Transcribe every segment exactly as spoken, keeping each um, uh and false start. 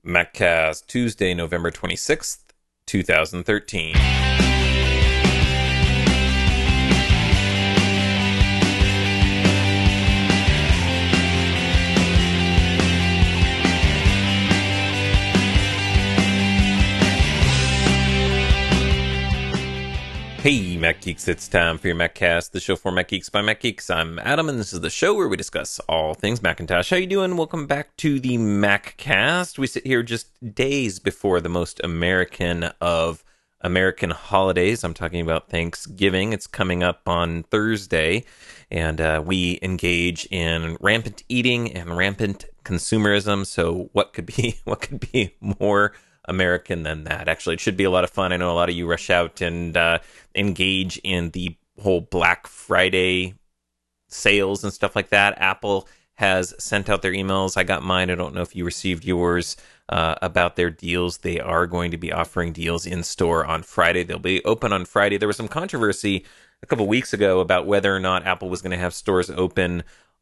MacCast, Tuesday, November twenty-sixth, two thousand thirteen. Hey, Mac Geeks, it's time for your MacCast, the show for Mac Geeks by Mac Geeks. I'm Adam, and this is the show where we discuss all things Macintosh. How you doing? Welcome back to the MacCast. We sit here just days before the most American of American holidays. I'm talking about Thanksgiving. It's coming up on Thursday, and uh, we engage in rampant eating and rampant consumerism. So what could be what could be more American than that? Actually, it should be a lot of fun. I know a lot of you rush out and uh, engage in the whole Black Friday sales and stuff like that. Apple has sent out their emails. I got mine. I don't know if you received yours uh, about their deals. They are going to be offering deals in store on Friday. They'll be open on Friday. There was some controversy a couple weeks ago about whether or not Apple was going to have stores open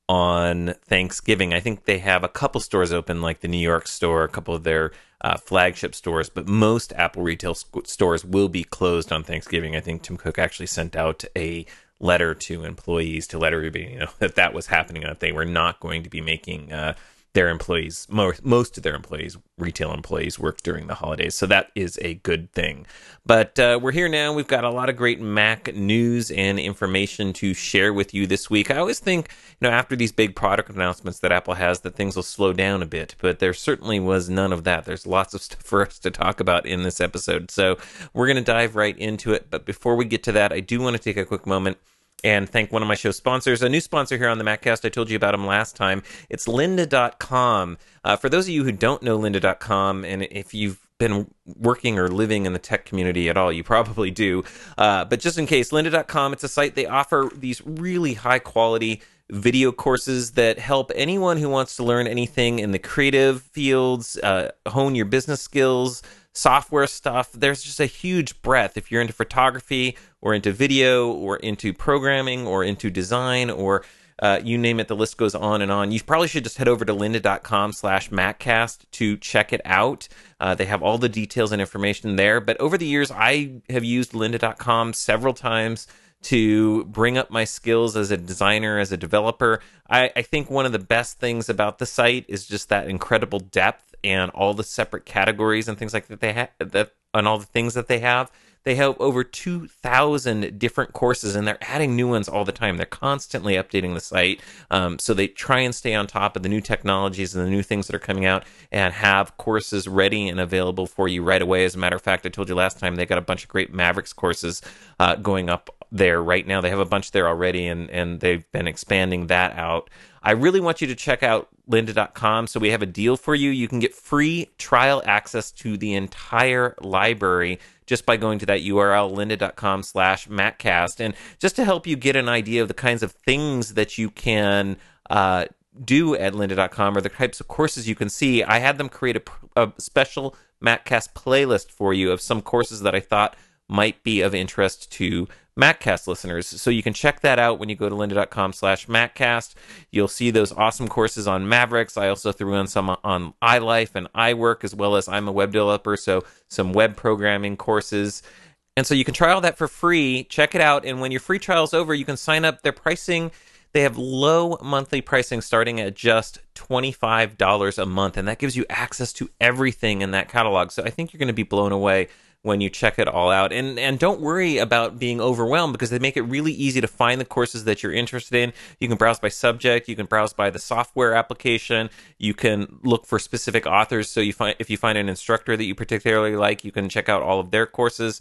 on Thanksgiving. I think they have a couple stores open, like the New York store, a couple of their uh, flagship stores, but most Apple retail sc- stores will be closed on Thanksgiving. I think Tim Cook actually sent out a letter to employees to let everybody you know that that was happening, that they were not going to be making uh, their employees, most, most of their employees, retail employees, work during the holidays. So that is a good thing. But uh, we're here now. We've got a lot of great Mac news and information to share with you this week. I always think, you know, after these big product announcements that Apple has, that things will slow down a bit. But there certainly was none of that. There's lots of stuff for us to talk about in this episode. So we're going to dive right into it. But before we get to that, I do want to take a quick moment and thank one of my show sponsors, a new sponsor here on the MacCast. I told you about him last time. It's lynda dot com. Uh, for those of you who don't know lynda dot com, and if you've been working or living in the tech community at all, you probably do. Uh, but just in case, lynda dot com, it's a site. They offer these really high-quality video courses that help anyone who wants to learn anything in the creative fields, uh, hone your business skills, software stuff. There's just a huge breadth. If you're into photography or into video or into programming or into design or uh, you name it, the list goes on and on. You probably should just head over to lynda dot com slash MacCast to check it out. Uh, they have all the details and information there. But over the years, I have used lynda dot com several times to bring up my skills as a designer, as a developer. I, I think one of the best things about the site is just that incredible depth and all the separate categories and things like that they have, that and all the things that they have. They have over two thousand different courses, and they're adding new ones all the time. They're constantly updating the site, um, so they try and stay on top of the new technologies and the new things that are coming out and have courses ready and available for you right away. As a matter of fact, I told you last time they got a bunch of great Mavericks courses uh, going up there right now. They have a bunch there already, and, and they've been expanding that out. I really want you to check out lynda dot com. So we have a deal for you. You can get free trial access to the entire library just by going to that U R L, lynda dot com slash MacCast. And just to help you get an idea of the kinds of things that you can uh, do at lynda dot com or the types of courses you can see, I had them create a, a special MacCast playlist for you of some courses that I thought might be of interest to MacCast listeners. So you can check that out when you go to lynda dot com slash MacCast. You'll see those awesome courses on Mavericks. I also threw in some on iLife and iWork, as well as I'm a web developer, so some web programming courses. And so you can try all that for free. Check it out. And when your free trial's over, you can sign up. Their pricing, they have low monthly pricing starting at just twenty-five dollars a month. And that gives you access to everything in that catalog. So I think you're going to be blown away when you check it all out. And and don't worry about being overwhelmed, because they make it really easy to find the courses that you're interested in. You can browse by subject, you can browse by the software application, you can look for specific authors. So you find if you find an instructor that you particularly like, you can check out all of their courses.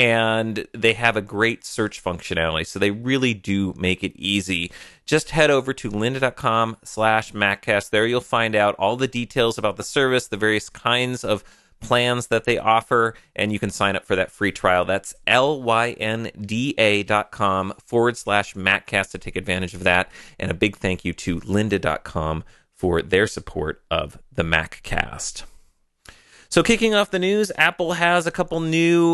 And they have a great search functionality. So they really do make it easy. Just head over to lynda dot com slash MacCast. There you'll find out all the details about the service, the various kinds of plans that they offer, and you can sign up for that free trial. That's L-Y-N-D-A dot com forward slash MacCast to take advantage of that. And a big thank you to lynda dot com for their support of the MacCast. So kicking off the news, Apple has a couple new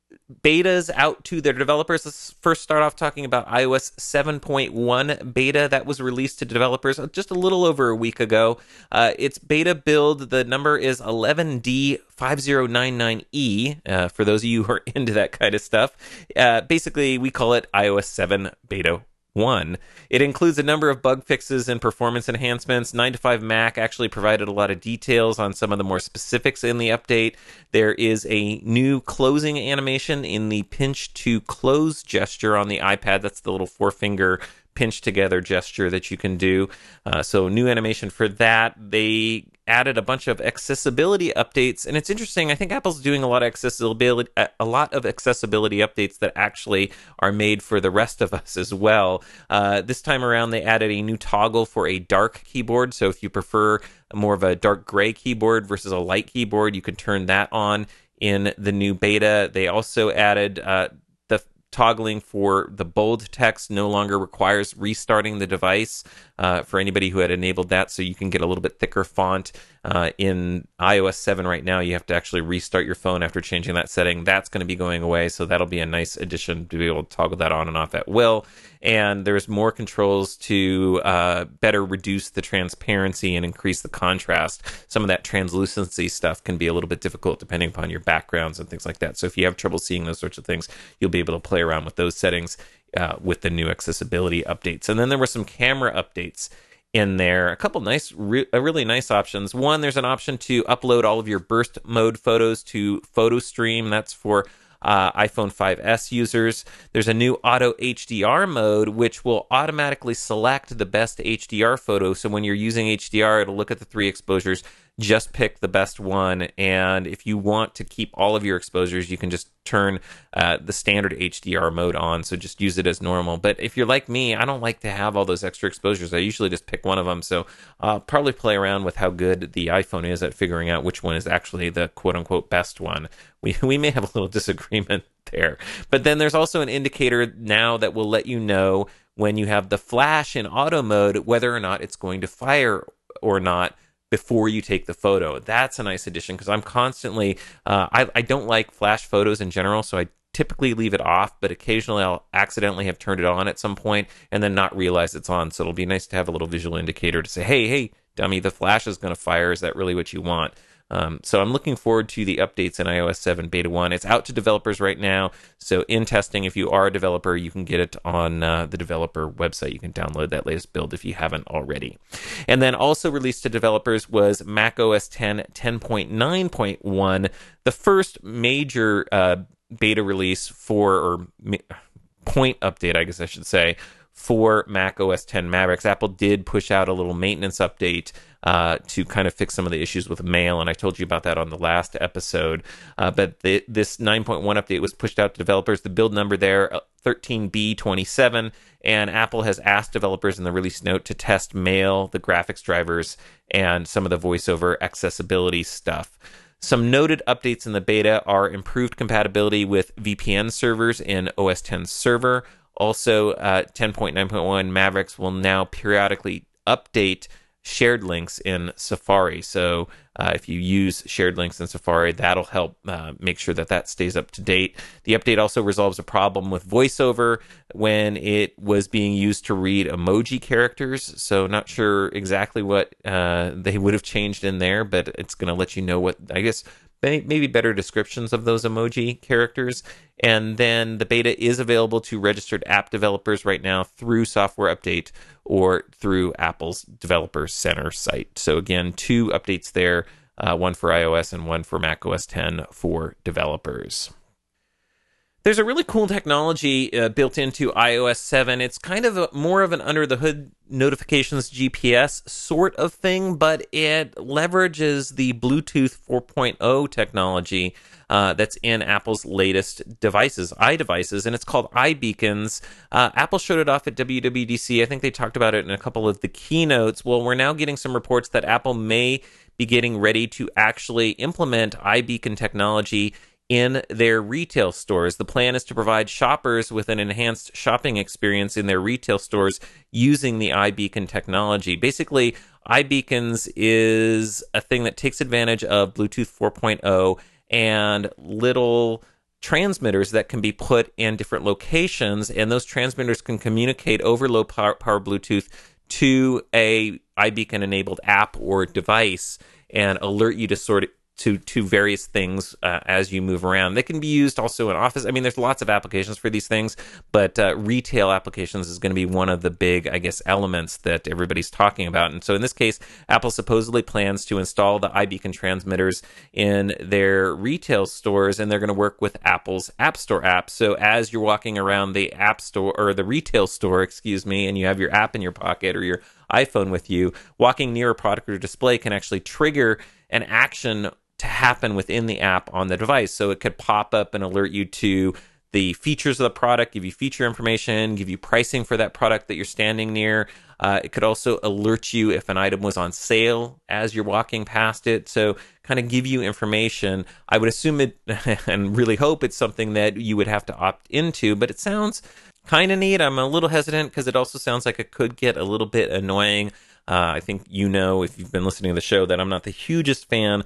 betas out to their developers. Let's first start off talking about i O S seven point one beta that was released to developers just a little over a week ago. Uh, its beta build, the number is eleven D five zero nine nine E, uh, for those of you who are into that kind of stuff. Uh, basically, we call it i O S seven Beta one. It includes a number of bug fixes and performance enhancements. nine to five Mac actually provided a lot of details on some of the more specifics in the update. There is a new closing animation in the pinch to close gesture on the iPad. That's the little four-finger pinch together gesture that you can do. Uh, so new animation for that. They added a bunch of accessibility updates, and it's interesting. I think Apple's doing a lot of accessibility, a lot of accessibility updates that actually are made for the rest of us as well. Uh, this time around, they added a new toggle for a dark keyboard. So if you prefer more of a dark gray keyboard versus a light keyboard, you can turn that on in the new beta. They also added uh, the toggling for the bold text no longer requires restarting the device uh, for anybody who had enabled that, so you can get a little bit thicker font. Uh, in i O S seven right now, you have to actually restart your phone after changing that setting. That's going to be going away, so that'll be a nice addition to be able to toggle that on and off at will. And there's more controls to uh, better reduce the transparency and increase the contrast. Some of that translucency stuff can be a little bit difficult depending upon your backgrounds and things like that. So if you have trouble seeing those sorts of things, you'll be able to play around with those settings uh, with the new accessibility updates. And then there were some camera updates in there. A couple nice, re- really nice options. One, there's an option to upload all of your burst mode photos to PhotoStream. That's for uh, iPhone five S users. There's a new auto H D R mode, which will automatically select the best H D R photo. So when you're using H D R, it'll look at the three exposures, just pick the best one. And if you want to keep all of your exposures, you can just turn uh, the standard H D R mode on. So just use it as normal. But if you're like me, I don't like to have all those extra exposures. I usually just pick one of them. So I'll probably play around with how good the iPhone is at figuring out which one is actually the quote unquote best one. We, we may have a little disagreement there. But then there's also an indicator now that will let you know when you have the flash in auto mode, whether or not it's going to fire or not before you take the photo. That's a nice addition, because I'm constantly, uh, I, I don't like flash photos in general, so I typically leave it off, but occasionally I'll accidentally have turned it on at some point and then not realize it's on. So it'll be nice to have a little visual indicator to say, hey, hey, dummy, the flash is going to fire. Is that really what you want? Um, so I'm looking forward to the updates in i O S seven Beta one. It's out to developers right now. So in testing, if you are a developer, you can get it on uh, the developer website. You can download that latest build if you haven't already. And then also released to developers was Mac O S ten ten point nine point one, the first major uh, beta release for, or point update, I guess I should say, for Mac O S ten Mavericks. Apple did push out a little maintenance update uh, to kind of fix some of the issues with Mail, and I told you about that on the last episode. Uh, but the, this nine point one update was pushed out to developers. The build number there, uh, thirteen B twenty-seven, and Apple has asked developers in the release note to test Mail, the graphics drivers, and some of the voiceover accessibility stuff. Some noted updates in the beta are improved compatibility with V P N servers in O S ten Server. Also, uh, ten point nine point one Mavericks will now periodically update shared links in Safari. So uh, if you use shared links in Safari, that'll help uh, make sure that that stays up to date. The update also resolves a problem with VoiceOver when it was being used to read emoji characters. So not sure exactly what uh, they would have changed in there, but it's going to let you know what, I guess, maybe better descriptions of those emoji characters. And then the beta is available to registered app developers right now through Software Update or through Apple's Developer Center site. So again, two updates there, uh, one for iOS and one for Mac O S ten for developers. There's a really cool technology uh, built into i O S seven. It's kind of a, more of an under-the-hood notifications G P S sort of thing, but it leverages the Bluetooth four point oh technology uh, that's in Apple's latest devices, iDevices, and it's called iBeacons. Uh, Apple showed it off at W W D C. I think they talked about it in a couple of the keynotes. Well, we're now getting some reports that Apple may be getting ready to actually implement iBeacon technology in their retail stores. The plan is to provide shoppers with an enhanced shopping experience in their retail stores using the iBeacon technology. Basically, iBeacons is a thing that takes advantage of Bluetooth four point oh and little transmitters that can be put in different locations, and those transmitters can communicate over low power, power Bluetooth to a iBeacon enabled app or device and alert you to sort of to to various things uh, as you move around. They can be used also in office. I mean, there's lots of applications for these things, but uh, retail applications is going to be one of the big, I guess, elements that everybody's talking about. And so in this case, Apple supposedly plans to install the iBeacon transmitters in their retail stores, and they're going to work with Apple's App Store app. So as you're walking around the App Store, or the retail store, excuse me, and you have your app in your pocket or your iPhone with you, walking near a product or display can actually trigger an action to happen within the app on the device. So it could pop up and alert you to the features of the product, give you feature information, give you pricing for that product that you're standing near. Uh, it could also alert you if an item was on sale as you're walking past it. So kind of give you information. I would assume it and really hope it's something that you would have to opt into, but it sounds kind of neat. I'm a little hesitant because it also sounds like it could get a little bit annoying. Uh, I think you know, if you've been listening to the show, that I'm not the hugest fan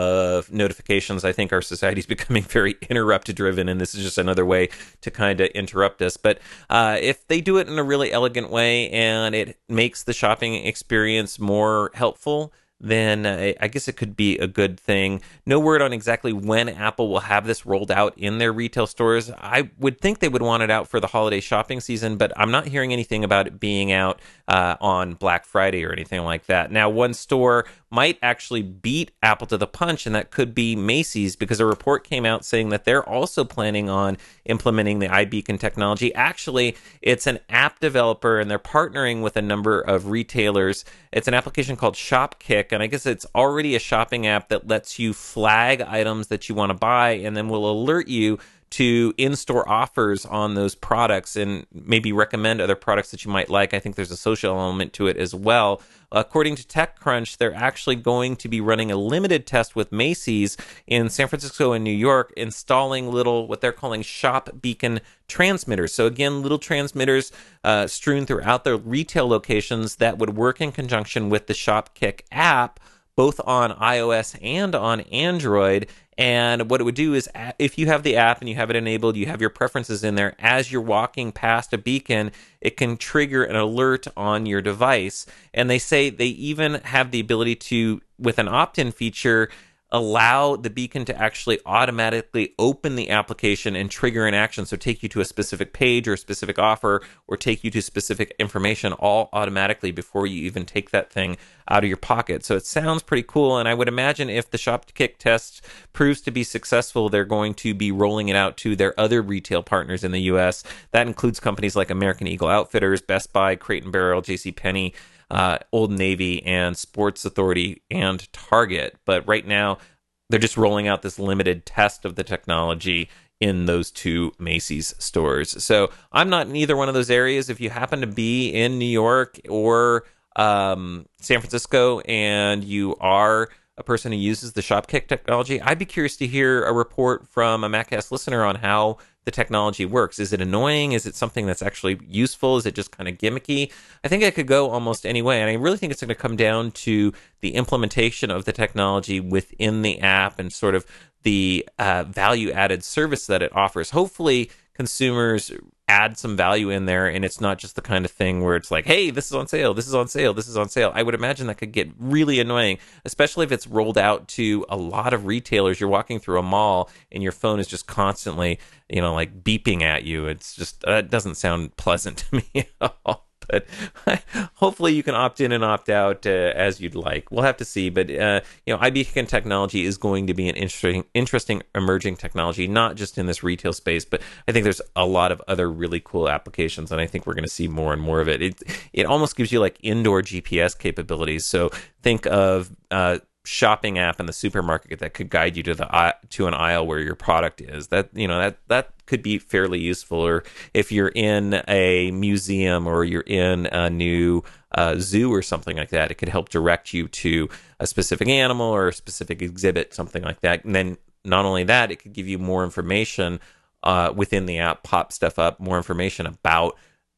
of notifications. I think our society is becoming very interrupt driven, and this is just another way to kind of interrupt us. But uh, if they do it in a really elegant way and it makes the shopping experience more helpful, then uh, I guess it could be a good thing. No word on exactly when Apple will have this rolled out in their retail stores. I would think they would want it out for the holiday shopping season, but I'm not hearing anything about it being out uh, on Black Friday or anything like that. Now, one store might actually beat Apple to the punch, and that could be Macy's, because a report came out saying that they're also planning on implementing the iBeacon technology. Actually, it's an app developer, and they're partnering with a number of retailers. It's an application called ShopKick, and I guess it's already a shopping app that lets you flag items that you want to buy and then will alert you to in-store offers on those products and maybe recommend other products that you might like. I think there's a social element to it as well. According to TechCrunch, they're actually going to be running a limited test with Macy's in San Francisco and New York, installing little, what they're calling ShopBeacon transmitters. So again, little transmitters uh, strewn throughout their retail locations that would work in conjunction with the ShopKick app, both on iOS and on Android. And what it would do is, if you have the app and you have it enabled, you have your preferences in there, as you're walking past a beacon, it can trigger an alert on your device. And they say they even have the ability to, with an opt-in feature, allow the beacon to actually automatically open the application and trigger an action. So take you to a specific page or a specific offer, or take you to specific information, all automatically before you even take that thing out of your pocket. So it sounds pretty cool. And I would imagine if the ShopKick test proves to be successful, they're going to be rolling it out to their other retail partners in the U S. That includes companies like American Eagle Outfitters, Best Buy, Crate and Barrel, JCPenney, Uh, Old Navy, and Sports Authority, and Target. But right now, they're just rolling out this limited test of the technology in those two Macy's stores. So I'm not in either one of those areas. If you happen to be in New York or um, San Francisco and you are a person who uses the ShopKick technology, I'd be curious to hear a report from a MacCast listener on how the technology works. Is it annoying? Is it something that's actually useful? Is it just kind of gimmicky? I think it could go almost any way, and I really think it's going to come down to the implementation of the technology within the app and sort of the uh, value-added service that it offers. Hopefully, consumers add some value in there, and it's not just the kind of thing where it's like, hey, this is on sale, this is on sale, this is on sale. I would imagine that could get really annoying, especially if it's rolled out to a lot of retailers. You're walking through a mall and your phone is just constantly, you know, like beeping at you. It's just, uh, it doesn't sound pleasant to me at all. But hopefully you can opt in and opt out uh, as you'd like. We'll have to see. But uh, you know, iBeacon technology is going to be an interesting, interesting emerging technology, not just in this retail space, but I think there's a lot of other really cool applications, and I think we're going to see more and more of it. It it almost gives you like indoor G P S capabilities. So think of uh, shopping app in the supermarket that could guide you to the to an aisle where your product is. That, you know, that that could be fairly useful. Or if you're in a museum or you're in a new uh, zoo or something like that, it could help direct you to a specific animal or a specific exhibit, something like that. And then not only that, it could give you more information uh, within the app, pop stuff up, more information about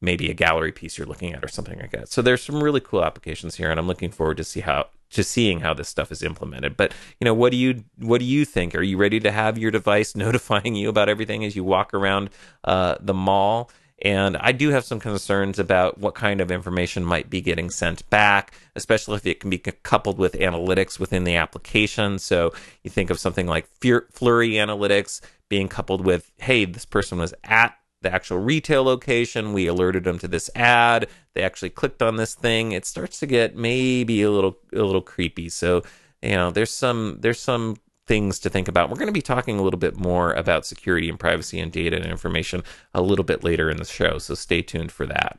maybe a gallery piece you're looking at or something like that. So there's some really cool applications here, and I'm looking forward to see how to seeing how this stuff is implemented. But you know, what do you what do you think? Are you ready to have your device notifying you about everything as you walk around uh, the mall? And I do have some concerns about what kind of information might be getting sent back, especially if it can be coupled with analytics within the application. So you think of something like Flurry analytics being coupled with, hey, this person was at the actual retail location. We alerted them to this ad. They actually clicked on this thing. It starts to get maybe a little a little creepy. So, you know, there's some there's some things to think about. We're going to be talking a little bit more about security and privacy and data and information a little bit later in the show, so stay tuned for that.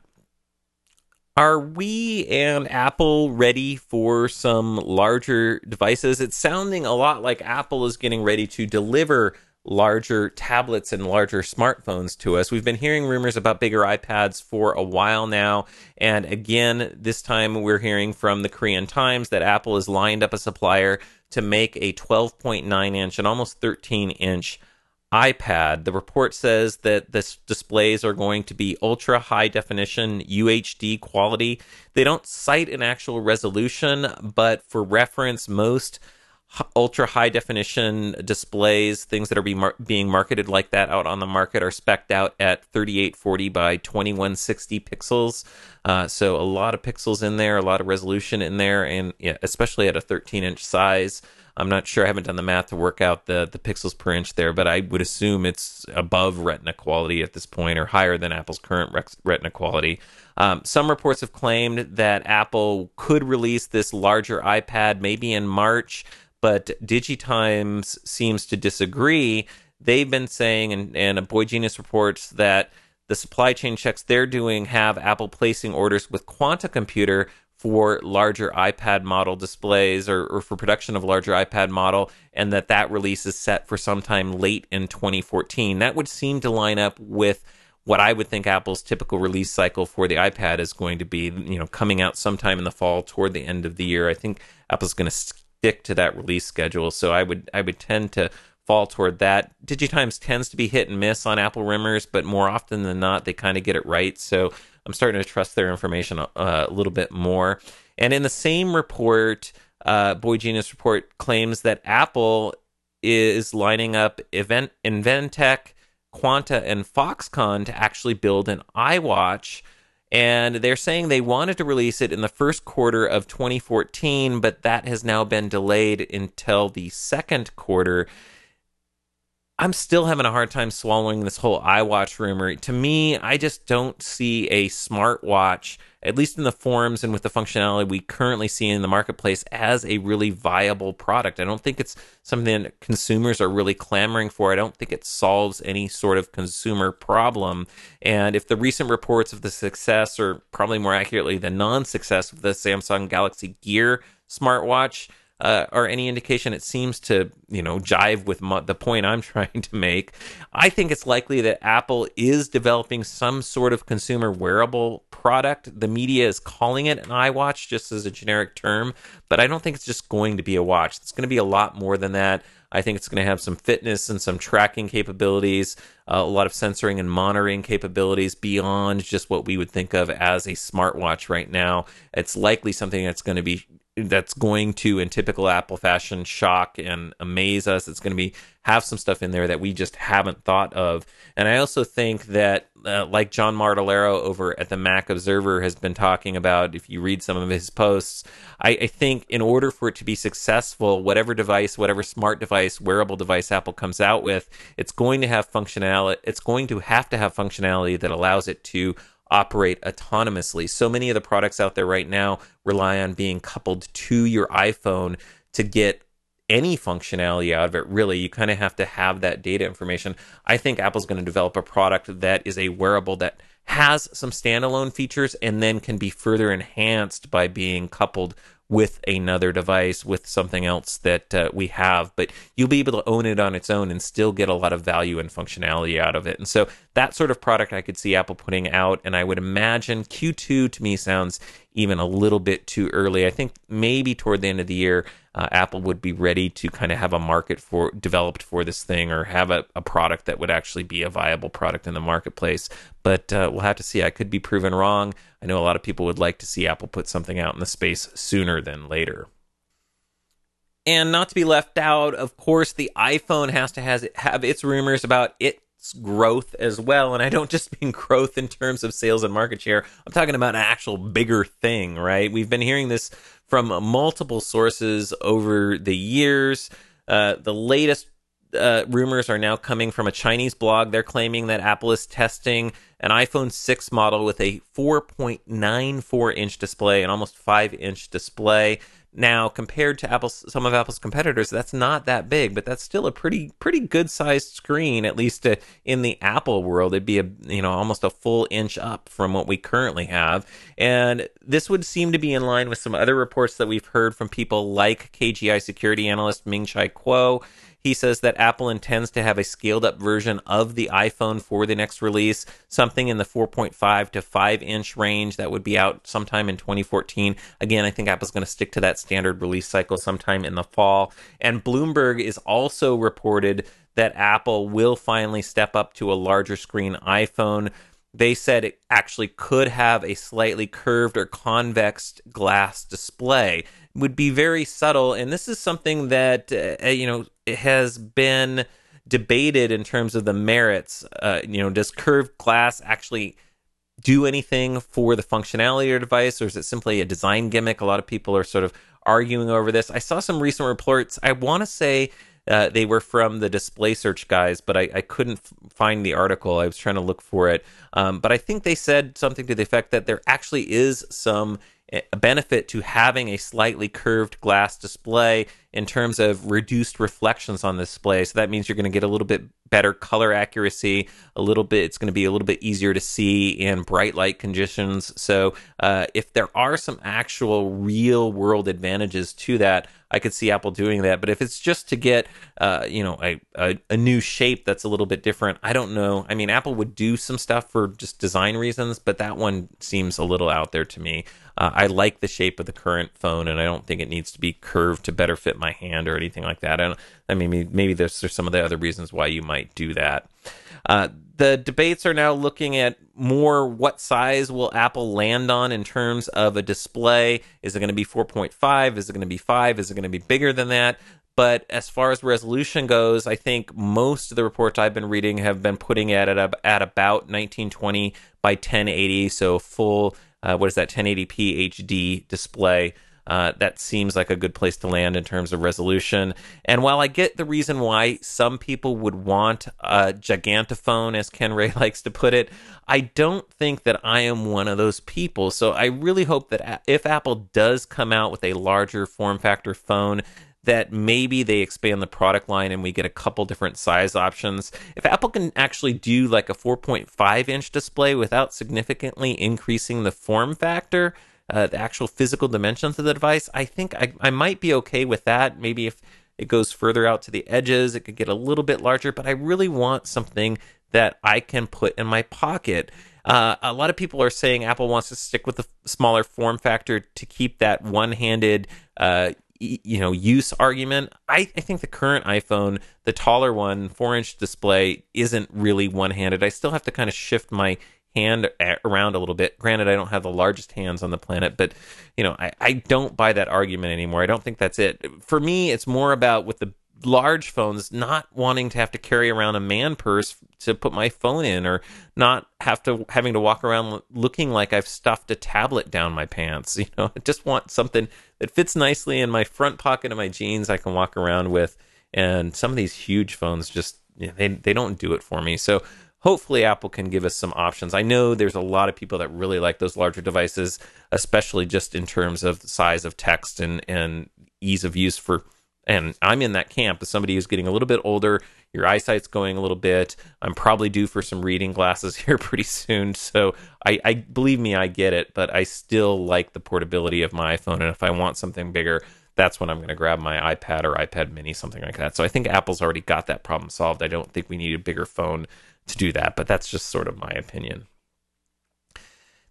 Are we and Apple ready for some larger devices? It's sounding a lot like Apple is getting ready to deliver larger tablets and larger smartphones to us. We've been hearing rumors about bigger iPads for a while now, and again, this time we're hearing from the Korean Times that Apple has lined up a supplier to make a twelve point nine inch and almost thirteen inch iPad. The report says that the displays are going to be ultra high definition U H D quality. They don't cite an actual resolution, but for reference, most ultra high definition displays, things that are be mar- being marketed like that out on the market, are spec'd out at thirty-eight forty by twenty-one sixty pixels. Uh, so a lot of pixels in there, a lot of resolution in there, and yeah, especially at a thirteen inch size. I'm not sure, I haven't done the math to work out the, the pixels per inch there, but I would assume it's above Retina quality at this point, or higher than Apple's current Retina quality. Um, some reports have claimed that Apple could release this larger iPad maybe in March, but DigiTimes seems to disagree. They've been saying, and, and Boy Genius reports, that the supply chain checks they're doing have Apple placing orders with Quanta Computer for larger iPad model displays, or, or for production of larger iPad model, and that that release is set for sometime late in twenty fourteen. That would seem to line up with what I would think Apple's typical release cycle for the iPad is going to be, you know, coming out sometime in the fall toward the end of the year. I think Apple's going to stick to that release schedule, so I would I would tend to fall toward that. DigiTimes tends to be hit and miss on Apple rumors, but more often than not, they kind of get it right. So I'm starting to trust their information uh, a little bit more. And in the same report, uh, Boy Genius report claims that Apple is lining up Event, Inventec, Quanta, and Foxconn to actually build an iWatch. And they're saying they wanted to release it in the first quarter of twenty fourteen, but that has now been delayed until the second quarter. I'm still having a hard time swallowing this whole iWatch rumor. To me, I just don't see a smartwatch, at least in the forms and with the functionality we currently see in the marketplace, as a really viable product. I don't think it's something that consumers are really clamoring for. I don't think it solves any sort of consumer problem. And if the recent reports of the success, or probably more accurately, the non-success of the Samsung Galaxy Gear smartwatch, Uh, or any indication, it seems to, you know, jive with my, the point I'm trying to make. I think it's likely that Apple is developing some sort of consumer wearable product. The media is calling it an iWatch just as a generic term, but I don't think it's just going to be a watch. It's going to be a lot more than that. I think it's going to have some fitness and some tracking capabilities, uh, a lot of sensoring and monitoring capabilities beyond just what we would think of as a smartwatch right now. It's likely something that's going to be that's going to, in typical Apple fashion, shock and amaze us. It's going to be have some stuff in there that we just haven't thought of. And I also think that, uh, like John Martellaro over at the Mac Observer has been talking about, if you read some of his posts, I, I think in order for it to be successful, whatever device, whatever smart device, wearable device Apple comes out with, it's going to have functionality. It's going to have to have functionality that allows it to operate autonomously. So many of the products out there right now rely on being coupled to your iPhone to get any functionality out of it. Really, you kind of have to have that data information. I think Apple's going to develop a product that is a wearable that has some standalone features and then can be further enhanced by being coupled with another device, with something else that uh, we have, but you'll be able to own it on its own and still get a lot of value and functionality out of it. And so that sort of product I could see Apple putting out, and I would imagine Q two to me sounds even a little bit too early. I think maybe toward the end of the year, uh, Apple would be ready to kind of have a market for developed for this thing, or have a, a product that would actually be a viable product in the marketplace. But uh, we'll have to see. I could be proven wrong. I know a lot of people would like to see Apple put something out in the space sooner than later. And not to be left out, of course, the iPhone has to has have its rumors about its growth as well. And I don't just mean growth in terms of sales and market share. I'm talking about an actual bigger thing, right? We've been hearing this from multiple sources over the years. Uh, the latest uh, rumors are now coming from a Chinese blog. They're claiming that Apple is testing an iPhone six model with a four point nine four inch display, an almost five inch display. Now, compared to Apple's, some of Apple's competitors, that's not that big, but that's still a pretty pretty good sized screen, at least uh, in the Apple world. It'd be a you know almost a full inch up from what we currently have, and this would seem to be in line with some other reports that we've heard from people like K G I security analyst Ming-Chi Kuo. He says that Apple intends to have a scaled-up version of the iPhone for the next release, something in the four point five to five inch range that would be out sometime in twenty fourteen. Again, I think Apple's going to stick to that standard release cycle sometime in the fall. And Bloomberg is also reported that Apple will finally step up to a larger screen iPhone. They said it actually could have a slightly curved or convex glass display. It would be very subtle, and this is something that, uh, you know, it has been debated in terms of the merits. Uh, you know, does curved glass actually do anything for the functionality of your device, or is it simply a design gimmick? A lot of people are sort of arguing over this. I saw some recent reports. I want to say uh, they were from the Display Search guys, but I, I couldn't f- find the article. I was trying to look for it. Um, but I think they said something to the effect that there actually is some a benefit to having a slightly curved glass display in terms of reduced reflections on the display. So that means you're going to get a little bit better color accuracy, a little bit, it's going to be a little bit easier to see in bright light conditions. So uh, if there are some actual real world advantages to that, I could see Apple doing that. But if it's just to get, uh, you know, a, a, a new shape that's a little bit different, I don't know. I mean, Apple would do some stuff for just design reasons, but that one seems a little out there to me. Uh, I like the shape of the current phone, and I don't think it needs to be curved to better fit my hand or anything like that. I, don't, I mean, maybe, maybe there's, there's some of the other reasons why you might do that. Uh, the debates are now looking at more what size will Apple land on in terms of a display. Is it going to be four point five? Is it going to be five? Is it going to be bigger than that? But as far as resolution goes, I think most of the reports I've been reading have been putting it at, at about nineteen twenty by ten eighty, so full, uh, what is that, ten eighty p H D display. Uh, that seems like a good place to land in terms of resolution. And while I get the reason why some people would want a gigantophone, as Ken Ray likes to put it, I don't think that I am one of those people. So I really hope that if Apple does come out with a larger form factor phone, that maybe they expand the product line and we get a couple different size options. If Apple can actually do like a four point five inch display without significantly increasing the form factor, uh, the actual physical dimensions of the device, I think I, I might be okay with that. Maybe if it goes further out to the edges, it could get a little bit larger, but I really want something that I can put in my pocket. Uh, a lot of people are saying Apple wants to stick with the smaller form factor to keep that one-handed uh, you know, use argument. I, I think the current iPhone, the taller one, four inch display, isn't really one-handed. I still have to kind of shift my hand around a little bit. Granted, I don't have the largest hands on the planet, but you know, I, I don't buy that argument anymore. I don't think that's it. For me, it's more about with the large phones not wanting to have to carry around a man purse to put my phone in, or not have to having to walk around looking like I've stuffed a tablet down my pants. You know, I just want something that fits nicely in my front pocket of my jeans I can walk around with. And some of these huge phones just, you know, they they don't do it for me. So hopefully Apple can give us some options. I know there's a lot of people that really like those larger devices, especially just in terms of size of text and and ease of use for. And I'm in that camp as somebody who's getting a little bit older. Your eyesight's going a little bit. I'm probably due for some reading glasses here pretty soon. So I, I believe me, I get it, but I still like the portability of my iPhone. And if I want something bigger, that's when I'm going to grab my iPad or iPad mini, something like that. So I think Apple's already got that problem solved. I don't think we need a bigger phone to do that, but that's just sort of my opinion.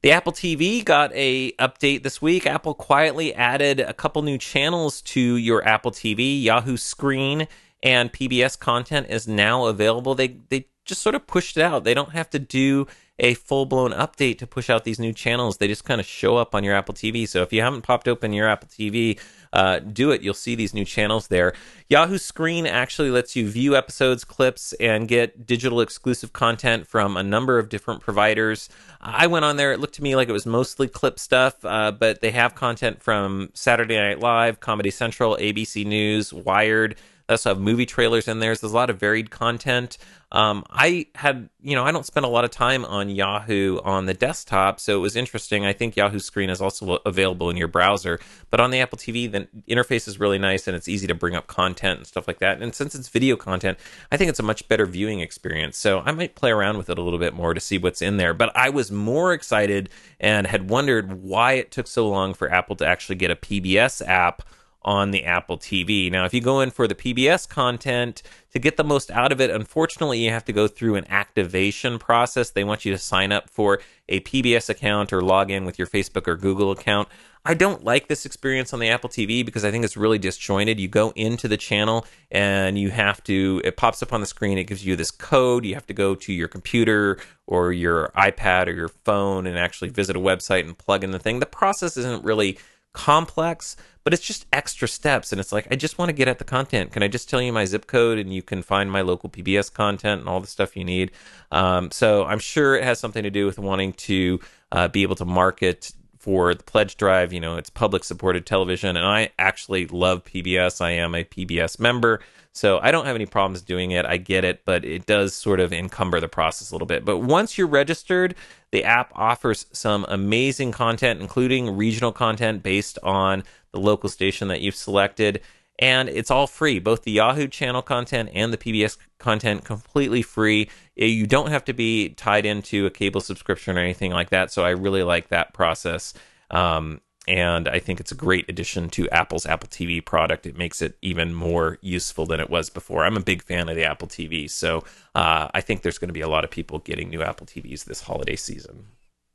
The Apple T V got a update this week. Apple quietly added a couple new channels to your Apple T V. Yahoo Screen and P B S content is now available. They they just sort of pushed it out. They don't have to do a full-blown update to push out these new channels. They just kind of show up on your Apple T V. So if you haven't popped open your Apple T V, uh, do it. You'll see these new channels there. Yahoo Screen actually lets you view episodes, clips, and get digital exclusive content from a number of different providers. I went on there. It looked to me like it was mostly clip stuff, uh, but they have content from Saturday Night Live, Comedy Central, A B C News, Wired. They also have movie trailers in there. So there's a lot of varied content. Um, I had, you know, I don't spend a lot of time on Yahoo on the desktop, so it was interesting. I think Yahoo Screen is also available in your browser, but on the Apple T V, the interface is really nice and it's easy to bring up content and stuff like that. And since it's video content, I think it's a much better viewing experience. So I might play around with it a little bit more to see what's in there. But I was more excited and had wondered why it took so long for Apple to actually get a P B S app on the Apple T V. Now, if you go in for the P B S content, to get the most out of it, unfortunately, you have to go through an activation process. They want you to sign up for a P B S account or log in with your Facebook or Google account. I don't like this experience on the Apple T V because I think it's really disjointed. You go into the channel and you have to, it pops up on the screen, it gives you this code. You have to go to your computer or your iPad or your phone and actually visit a website and plug in the thing. The process isn't really complex, but it's just extra steps, and it's like, I just want to get at the content. Can I just tell you my zip code and you can find my local P B S content and all the stuff you need? Um, so I'm sure it has something to do with wanting to uh, be able to market for the pledge drive. You know, it's public supported television, and I actually love P B S. I am a P B S member, so I don't have any problems doing it. I get it, but it does sort of encumber the process a little bit. But once you're registered, the app offers some amazing content, including regional content based on the local station that you've selected. And it's all free, both the Yahoo channel content and the P B S content, completely free. You don't have to be tied into a cable subscription or anything like that. So I really like that process. Um, and I think it's a great addition to Apple's Apple T V product. It makes it even more useful than it was before. I'm a big fan of the Apple T V. So uh, I think there's going to be a lot of people getting new Apple T Vs this holiday season.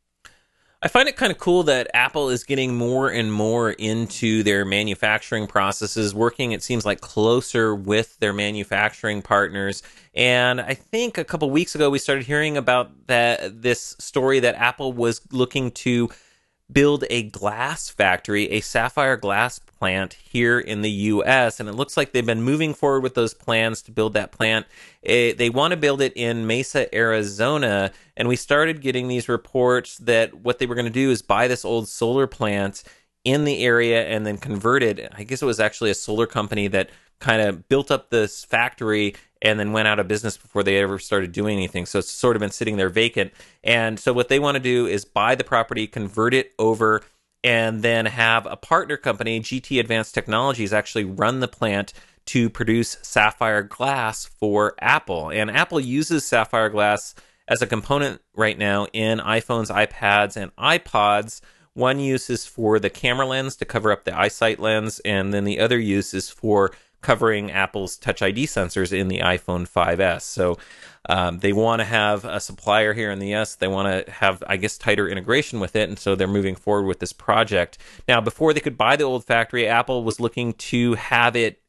I find it kind of cool that Apple is getting more and more into their manufacturing processes, working, it seems like, closer with their manufacturing partners. And I think a couple weeks ago, we started hearing about that this story that Apple was looking to build a glass factory, a sapphire glass plant here in the U S, and it looks like they've been moving forward with those plans to build that plant. It, they want to build it in Mesa, Arizona, and we started getting these reports that what they were going to do is buy this old solar plant in the area and then convert it. I guess it was actually a solar company that kind of built up this factory and then went out of business before they ever started doing anything. So it's sort of been sitting there vacant. And so what they want to do is buy the property, convert it over, and then have a partner company, G T Advanced Technologies, actually run the plant to produce sapphire glass for Apple. And Apple uses sapphire glass as a component right now in iPhones, iPads, and iPods. One use is for the camera lens to cover up the eyesight lens, and then the other use is for covering Apple's Touch I D sensors in the iPhone five S. So um, they want to have a supplier here in the U S. They want to have, I guess, tighter integration with it, and so they're moving forward with this project. Now, before they could buy the old factory, Apple was looking to have it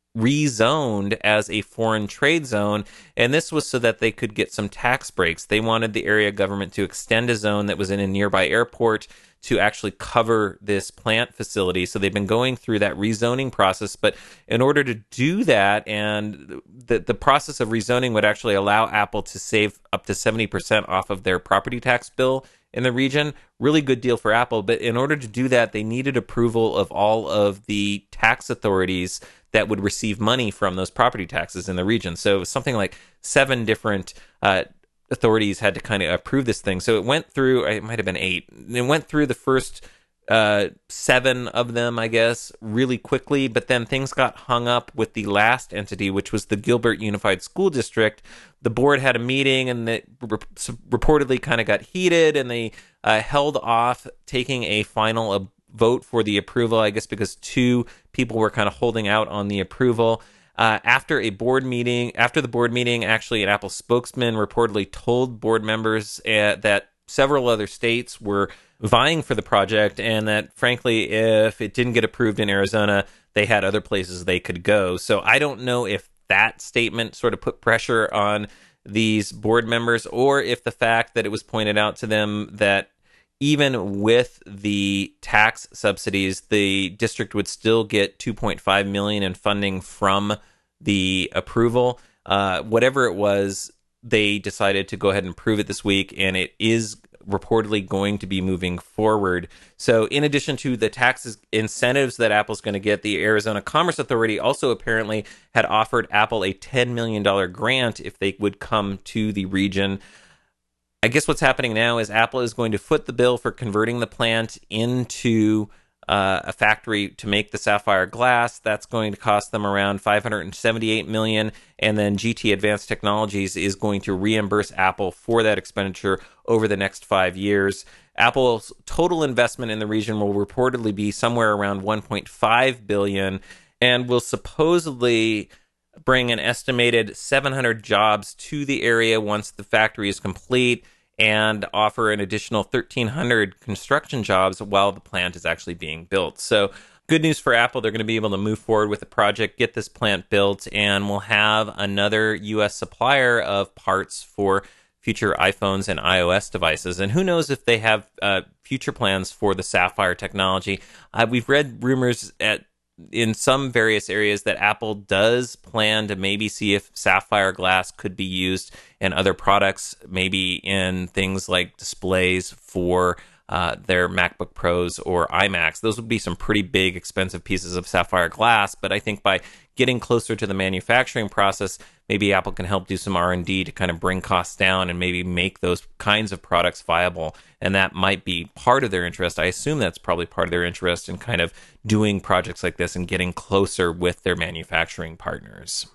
rezoned as a foreign trade zone, and this was so that they could get some tax breaks. They wanted the area government to extend a zone that was in a nearby airport to actually cover this plant facility. So they've been going through that rezoning process, but in order to do that, and the, the process of rezoning would actually allow Apple to save up to seventy percent off of their property tax bill in the region. Really good deal for Apple, but in order to do that, they needed approval of all of the tax authorities that would receive money from those property taxes in the region. So it was something like seven different uh, authorities had to kind of approve this thing. So it went through, it might have been eight. It went through the first uh, seven of them, I guess, really quickly, but then things got hung up with the last entity, which was the Gilbert Unified School District. The board had a meeting, and it re- reportedly kind of got heated, and they uh, held off taking a final uh, vote for the approval, I guess because two people were kind of holding out on the approval. Uh, after a board meeting, after the board meeting, actually an Apple spokesman reportedly told board members uh, that several other states were vying for the project, and that, frankly, if it didn't get approved in Arizona, they had other places they could go. So I don't know if that statement sort of put pressure on these board members, or if the fact that it was pointed out to them that even with the tax subsidies, the district would still get two point five million dollars in funding from the approval. Uh, whatever it was, they decided to go ahead and approve it this week, and it is reportedly going to be moving forward. So in addition to the tax incentives that Apple's going to get, the Arizona Commerce Authority also apparently had offered Apple a ten million dollars grant if they would come to the region. I guess what's happening now is Apple is going to foot the bill for converting the plant into uh, a factory to make the sapphire glass. That's going to cost them around five hundred seventy-eight million dollars, and then G T Advanced Technologies is going to reimburse Apple for that expenditure over the next five years. Apple's total investment in the region will reportedly be somewhere around one point five billion dollars and will supposedly bring an estimated seven hundred jobs to the area once the factory is complete, and offer an additional thirteen hundred construction jobs while the plant is actually being built. So good news for Apple. They're going to be able to move forward with the project, get this plant built, and we'll have another U S supplier of parts for future iPhones and iOS devices. And who knows if they have uh, future plans for the Sapphire technology. Uh, we've read rumors at in some various areas that Apple does plan to maybe see if sapphire glass could be used in other products, maybe in things like displays for uh, their MacBook Pros or iMacs. Those would be some pretty big, expensive pieces of sapphire glass, but I think by getting closer to the manufacturing process, maybe Apple can help do some R and D to kind of bring costs down and maybe make those kinds of products viable. And that might be part of their interest. I assume that's probably part of their interest in kind of doing projects like this and getting closer with their manufacturing partners.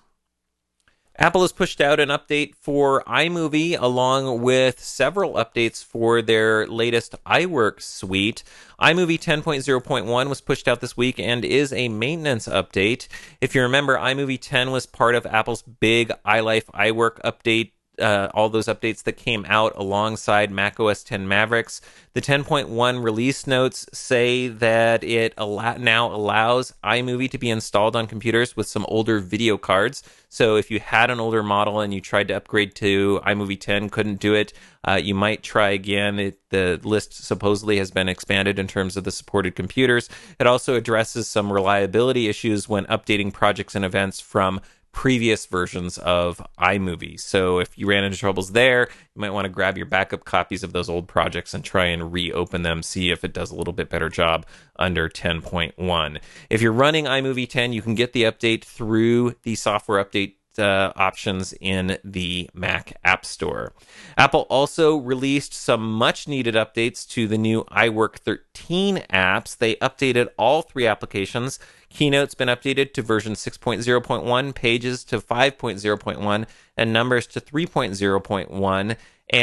Apple has pushed out an update for iMovie along with several updates for their latest iWork suite. iMovie ten point oh point one was pushed out this week and is a maintenance update. If you remember, iMovie ten was part of Apple's big iLife iWork update, uh, all those updates that came out alongside macOS ten Mavericks. The ten point one release notes say that it al- now allows iMovie to be installed on computers with some older video cards. So if you had an older model and you tried to upgrade to iMovie ten, couldn't do it, uh, you might try again. It, the list supposedly has been expanded in terms of the supported computers. It also addresses some reliability issues when updating projects and events from previous versions of iMovie. So if you ran into troubles there, you might want to grab your backup copies of those old projects and try and reopen them, see if it does a little bit better job under ten point one. If you're running iMovie ten, you can get the update through the software update Uh, options in the Mac App Store. Apple also released some much needed updates to the new iWork thirteen apps. They updated all three applications. Keynote's been updated to version six point oh point one, Pages to five point oh point one, and Numbers to three point oh point one.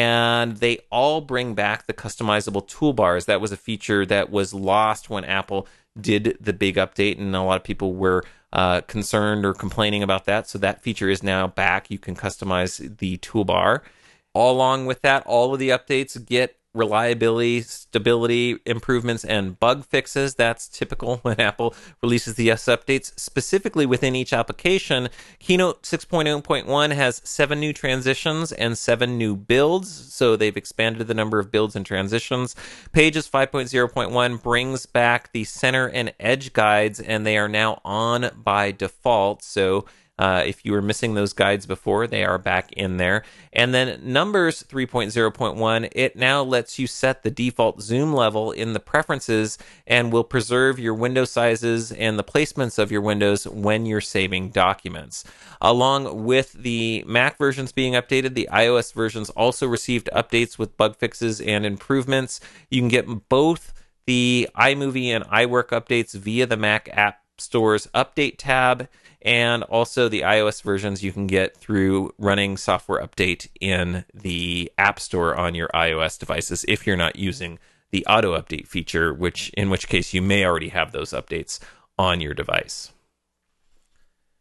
And they all bring back the customizable toolbars. That was a feature that was lost when Apple did the big update, and a lot of people were uh, concerned or complaining about that. So that feature is now back. You can customize the toolbar. All along with that, all of the updates get reliability, stability improvements, and bug fixes. That's typical when Apple releases the S updates. Specifically within each application, Keynote six point oh point one has seven new transitions and seven new builds, so they've expanded the number of builds and transitions. Pages five point oh point one brings back the center and edge guides, and they are now on by default, so Uh, if you were missing those guides before, they are back in there. And then Numbers three point oh point one, it now lets you set the default zoom level in the preferences and will preserve your window sizes and the placements of your windows when you're saving documents. Along with the Mac versions being updated, the iOS versions also received updates with bug fixes and improvements. You can get both the iMovie and iWork updates via the Mac App Store's Update tab, and also the iOS versions you can get through running software update in the App Store on your iOS devices if you're not using the auto update feature, which in which case you may already have those updates on your device.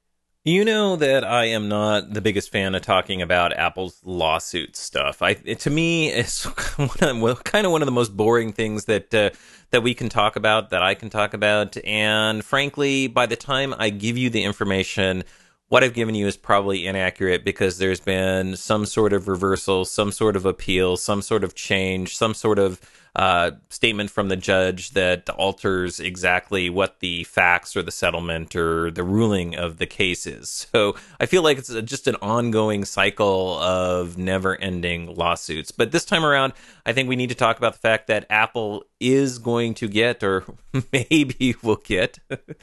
You know that I am not the biggest fan of talking about Apple's lawsuit stuff. I, it, to me, it's one of, well, kind of one of the most boring things that uh, that we can talk about, that I can talk about. And frankly, by the time I give you the information, what I've given you is probably inaccurate because there's been some sort of reversal, some sort of appeal, some sort of change, some sort of uh, statement from the judge that alters exactly what the facts or the settlement or the ruling of the case is. So I feel like it's just an ongoing cycle of never-ending lawsuits. But this time around, I think we need to talk about the fact that Apple is going to get, or maybe will get,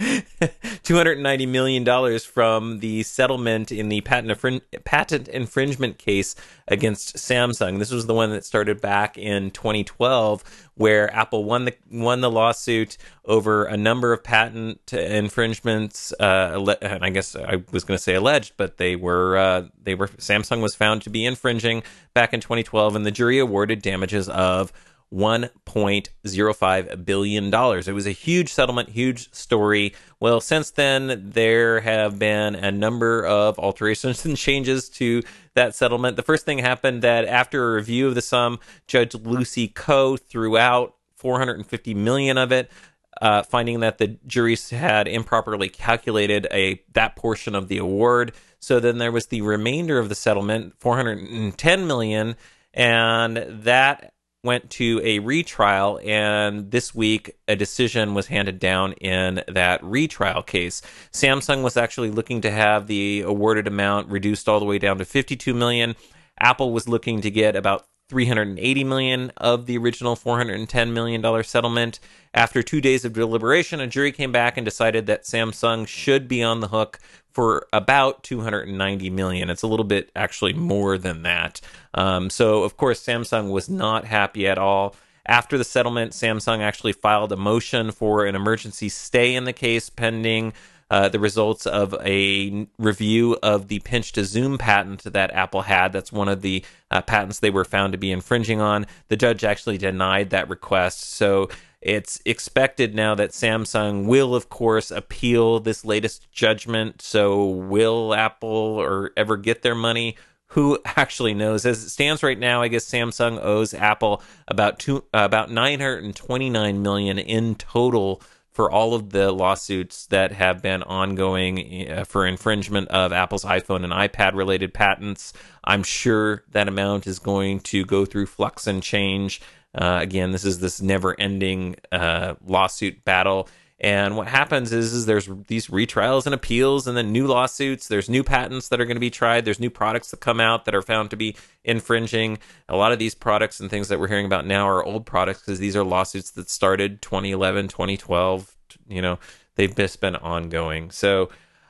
two hundred ninety million dollars from the settlement in the patent, infring- patent infringement case against Samsung. This was the one that started back in twenty twelve, where Apple won the won the lawsuit over a number of patent infringements. Uh, and I guess I was going to say alleged, but they were uh, they were Samsung was found to be infringing back in twenty twelve, and the jury awarded damages of one point zero five billion dollars. It was a huge settlement, huge story. Well, since then, there have been a number of alterations and changes to that settlement. The first thing happened that after a review of the sum, Judge Lucy Koh threw out four hundred fifty million dollars of it, uh, finding that the juries had improperly calculated a that portion of the award. So then there was the remainder of the settlement, four hundred ten million dollars, and that went to a retrial, and this week a decision was handed down in that retrial case. Samsung was actually looking to have the awarded amount reduced all the way down to fifty-two million dollars. Apple was looking to get about three hundred eighty million dollars of the original four hundred ten million dollars settlement. After two days of deliberation, a jury came back and decided that Samsung should be on the hook for about two hundred ninety million dollars. It's a little bit actually more than that. Um, so, of course, Samsung was not happy at all. After the settlement, Samsung actually filed a motion for an emergency stay in the case pending uh, the results of a review of the pinch to zoom patent that Apple had. That's one of the uh, patents they were found to be infringing on. The judge actually denied that request. So it's expected now that Samsung will, of course, appeal this latest judgment. So will Apple or ever get their money? Who actually knows? As it stands right now, I guess Samsung owes Apple about two, uh, about nine hundred twenty-nine million dollars in total for all of the lawsuits that have been ongoing uh, for infringement of Apple's iPhone and iPad related patents. I'm sure that amount is going to go through flux and change. Uh, again, this is this never-ending uh, lawsuit battle. And what happens is, is there's these retrials and appeals and then new lawsuits. There's new patents that are going to be tried. There's new products that come out that are found to be infringing. A lot of these products and things that we're hearing about now are old products because these are lawsuits that started twenty eleven, twenty twelve. You know, they've just been ongoing. So,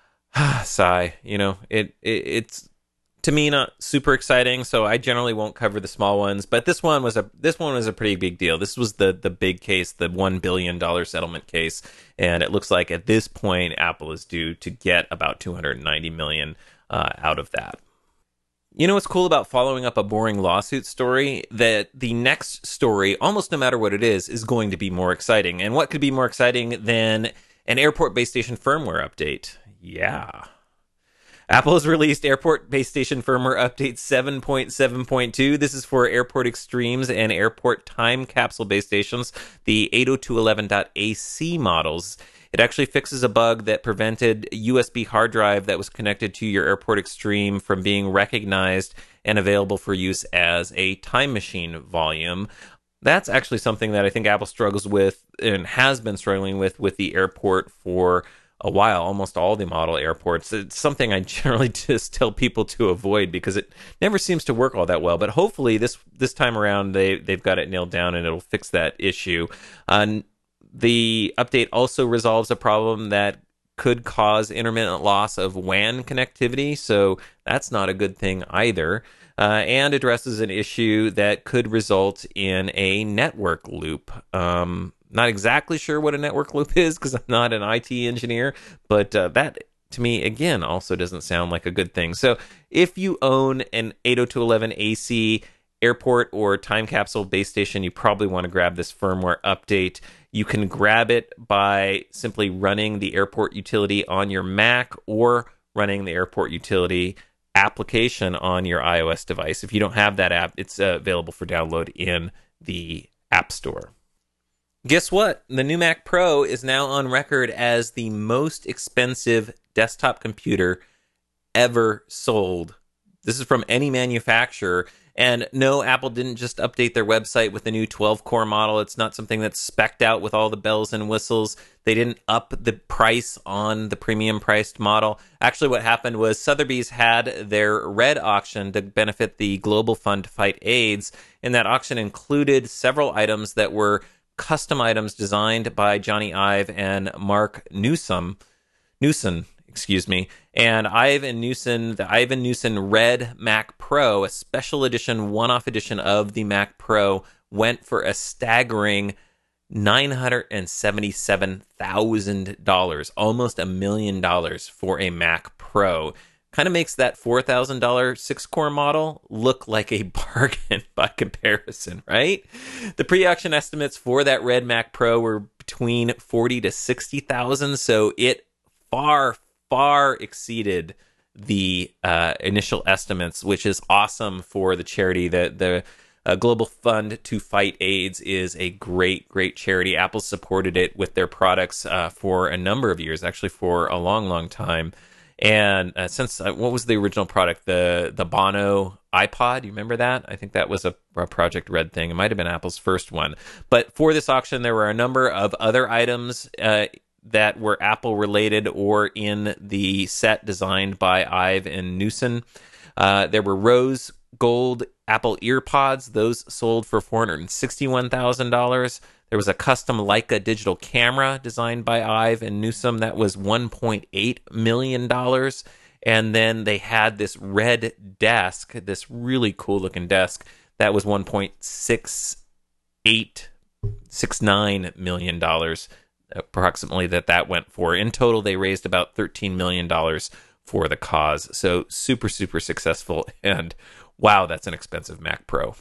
sigh, you know, it, it it's... to me, not super exciting, so I generally won't cover the small ones. But this one was a this one was a pretty big deal. This was the the big case, the one billion dollar settlement case, and it looks like at this point Apple is due to get about two hundred ninety million uh, out of that. You know what's cool about following up a boring lawsuit story? That the next story, almost no matter what it is, is going to be more exciting. And what could be more exciting than an airport base station firmware update? Yeah. Apple has released Airport Base Station Firmware Update seven point seven point two. This is for Airport Extremes and Airport Time Capsule base stations, the eight oh two eleven dot A C models. It actually fixes a bug that prevented a U S B hard drive that was connected to your Airport Extreme from being recognized and available for use as a time machine volume. That's actually something that I think Apple struggles with and has been struggling with with the Airport for a while, almost all the model airports. It's something I generally just tell people to avoid because it never seems to work all that well. But hopefully this this time around they they've got it nailed down and it'll fix that issue. Uh, the update also resolves a problem that could cause intermittent loss of W A N connectivity, so that's not a good thing either. Uh, and addresses an issue that could result in a network loop. Um, Not exactly sure what a network loop is because I'm not an I T engineer, but uh, that to me, again, also doesn't sound like a good thing. So if you own an eight oh two eleven A C airport or time capsule base station, you probably want to grab this firmware update. You can grab it by simply running the airport utility on your Mac or running the Airport Utility application on your iOS device. If you don't have that app, it's uh, available for download in the App Store. Guess what? The new Mac Pro is now on record as the most expensive desktop computer ever sold. This is from any manufacturer. And no, Apple didn't just update their website with the new twelve-core model. It's not something that's specced out with all the bells and whistles. They didn't up the price on the premium-priced model. Actually, what happened was Sotheby's had their Red auction to benefit the Global Fund to Fight AIDS, and that auction included several items that were custom items designed by Johnny Ive and Mark Newsom. Newson. Excuse me, and Ivan Newson, the Ivan Newson Red Mac Pro, a special edition, one-off edition of the Mac Pro, went for a staggering nine hundred seventy-seven thousand dollars, almost a million dollars for a Mac Pro. Kind of makes that four thousand dollars six-core model look like a bargain by comparison, right? The pre-auction estimates for that Red Mac Pro were between forty to sixty thousand, so it far far exceeded the uh, initial estimates, which is awesome for the charity. The, the uh, Global Fund to Fight AIDS is a great, great charity. Apple supported it with their products uh, for a number of years, actually for a long, long time. And uh, since, uh, what was the original product? The the Bono iPod, you remember that? I think that was a, a Project Red thing. It might have been Apple's first one. But for this auction, there were a number of other items uh, that were Apple related or in the set designed by Ive and Newson. Uh, there were rose gold Apple EarPods. Those sold for four hundred sixty-one thousand dollars. There was a custom Leica digital camera designed by Ive and Newsom. That was one point eight million dollars. And then they had this red desk, this really cool looking desk. That was one point six eight six nine million dollars. Approximately that that went for. In total, they raised about thirteen million dollars for the cause. So super, super successful. And wow, that's an expensive Mac Pro.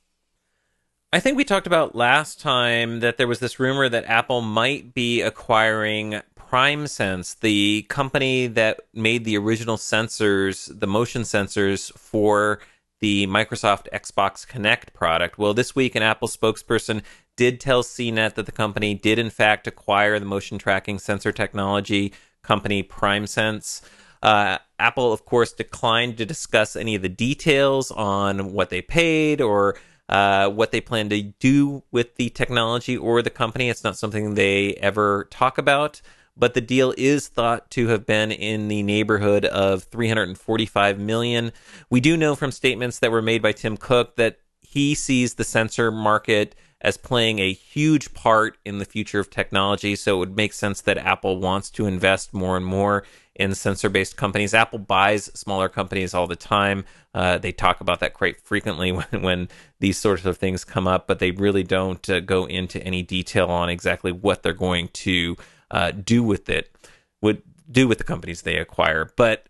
I think we talked about last time that there was this rumor that Apple might be acquiring PrimeSense, the company that made the original sensors, the motion sensors for the Microsoft Xbox Kinect product. Well, this week an Apple spokesperson did tell C net that the company did in fact acquire the motion tracking sensor technology company PrimeSense. Uh, Apple, of course, declined to discuss any of the details on what they paid or uh, what they plan to do with the technology or the company. It's not something they ever talk about. But the deal is thought to have been in the neighborhood of three hundred forty-five million dollars. We do know from statements that were made by Tim Cook that he sees the sensor market as playing a huge part in the future of technology. So it would make sense that Apple wants to invest more and more in sensor-based companies. Apple buys smaller companies all the time. Uh, they talk about that quite frequently when, when these sorts of things come up, but they really don't uh, go into any detail on exactly what they're going to uh, do with it, would do with the companies they acquire. But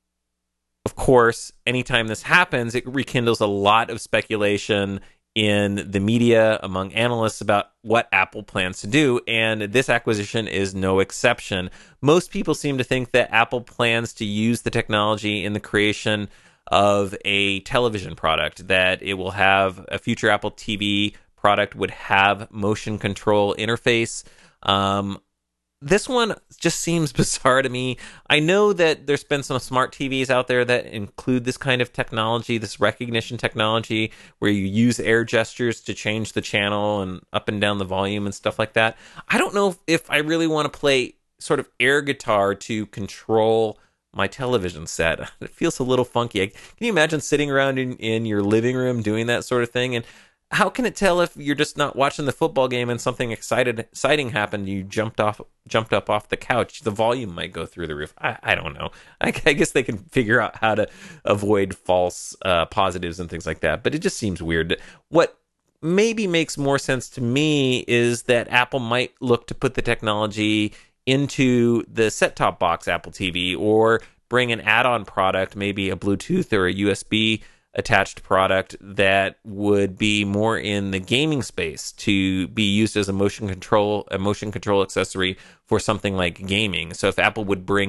of course, anytime this happens, it rekindles a lot of speculation in the media among analysts about what Apple plans to do, and this acquisition is no exception. Most people seem to think that Apple plans to use the technology in the creation of a television product, that it will have a future Apple T V product would have motion control interface. Um, This one just seems bizarre to me. I know that there's been some smart T Vs out there that include this kind of technology, this recognition technology, where you use air gestures to change the channel and up and down the volume and stuff like that. I don't know if I really want to play sort of air guitar to control my television set. It feels a little funky. Can you imagine sitting around in, in your living room doing that sort of thing? And how can it tell if you're just not watching the football game and something excited, exciting happened? You jumped off, jumped up off the couch. The volume might go through the roof. I, I don't know. I, I guess they can figure out how to avoid false uh, positives and things like that. But it just seems weird. What maybe makes more sense to me is that Apple might look to put the technology into the set-top box Apple T V, or bring an add-on product, maybe a Bluetooth or a U S B attached product that would be more in the gaming space to be used as a motion control a motion control accessory for something like gaming. So if Apple would bring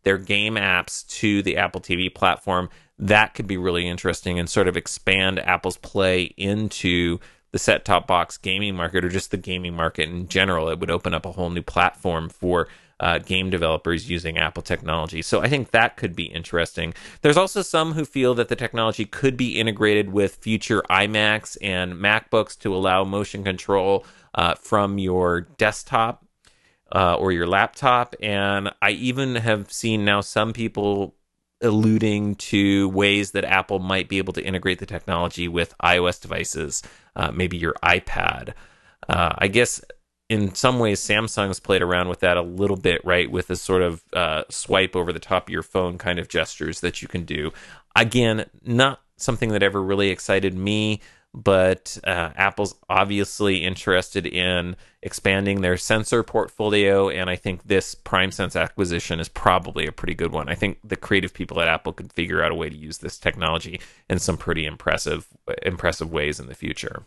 their game apps to the Apple T V platform. That could be really interesting and sort of expand Apple's play into the set-top box gaming market, or just the gaming market in general. It would open up a whole new platform for uh, game developers using Apple technology. So I think that could be interesting. There's also some who feel that the technology could be integrated with future iMacs and MacBooks to allow motion control uh, from your desktop uh, or your laptop. And I even have seen now some people alluding to ways that Apple might be able to integrate the technology with iOS devices, uh, maybe your iPad. Uh, I guess in some ways Samsung's played around with that a little bit, right? With this sort of uh, swipe over the top of your phone kind of gestures that you can do. Again, not something that ever really excited me, but uh, Apple's obviously interested in expanding their sensor portfolio, and I think this PrimeSense acquisition is probably a pretty good one. I think the creative people at Apple could figure out a way to use this technology in some pretty impressive, impressive ways in the future.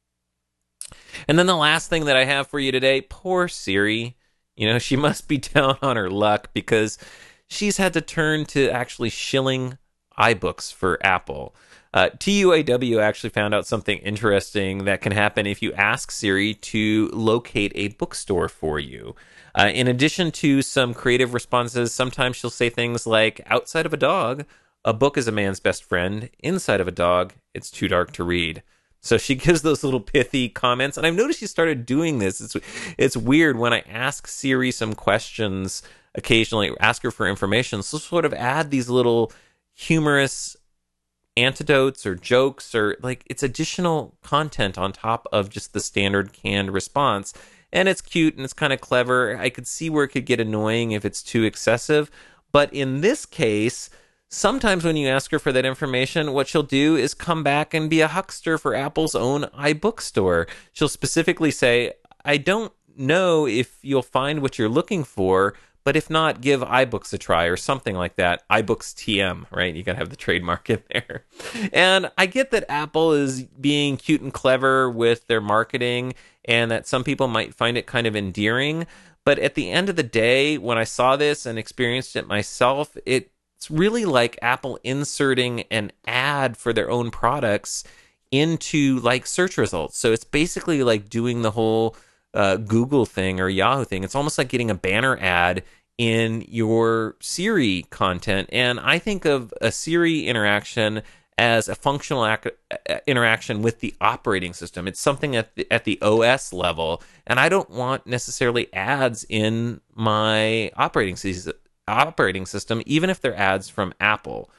And then the last thing that I have for you today, poor Siri. You know, she must be down on her luck because she's had to turn to actually shilling iBooks for Apple. Uh, T U A W actually found out something interesting that can happen if you ask Siri to locate a bookstore for you. Uh, in addition to some creative responses, sometimes she'll say things like, outside of a dog, a book is a man's best friend. Inside of a dog, it's too dark to read. So she gives those little pithy comments, and I've noticed she started doing this. It's, it's weird when I ask Siri some questions occasionally, ask her for information, so sort of add these little humorous antidotes or jokes, or like it's additional content on top of just the standard canned response. And it's cute and it's kind of clever. I could see where it could get annoying if it's too excessive. But in this case, sometimes when you ask her for that information, what she'll do is come back and be a huckster for Apple's own iBookstore. She'll specifically say, I don't know if you'll find what you're looking for, but if not, give iBooks a try, or something like that. iBooks T M, right? You gotta have the trademark in there. And I get that Apple is being cute and clever with their marketing, and that some people might find it kind of endearing. But at the end of the day, when I saw this and experienced it myself, it's really like Apple inserting an ad for their own products into like search results. So it's basically like doing the whole uh, Google thing or Yahoo thing. It's almost like getting a banner ad in your Siri content. And I think of a Siri interaction as a functional ac- interaction with the operating system. It's something at the, at the O S level, and I don't want necessarily ads in my operating system, operating system, even if they're ads from Apple.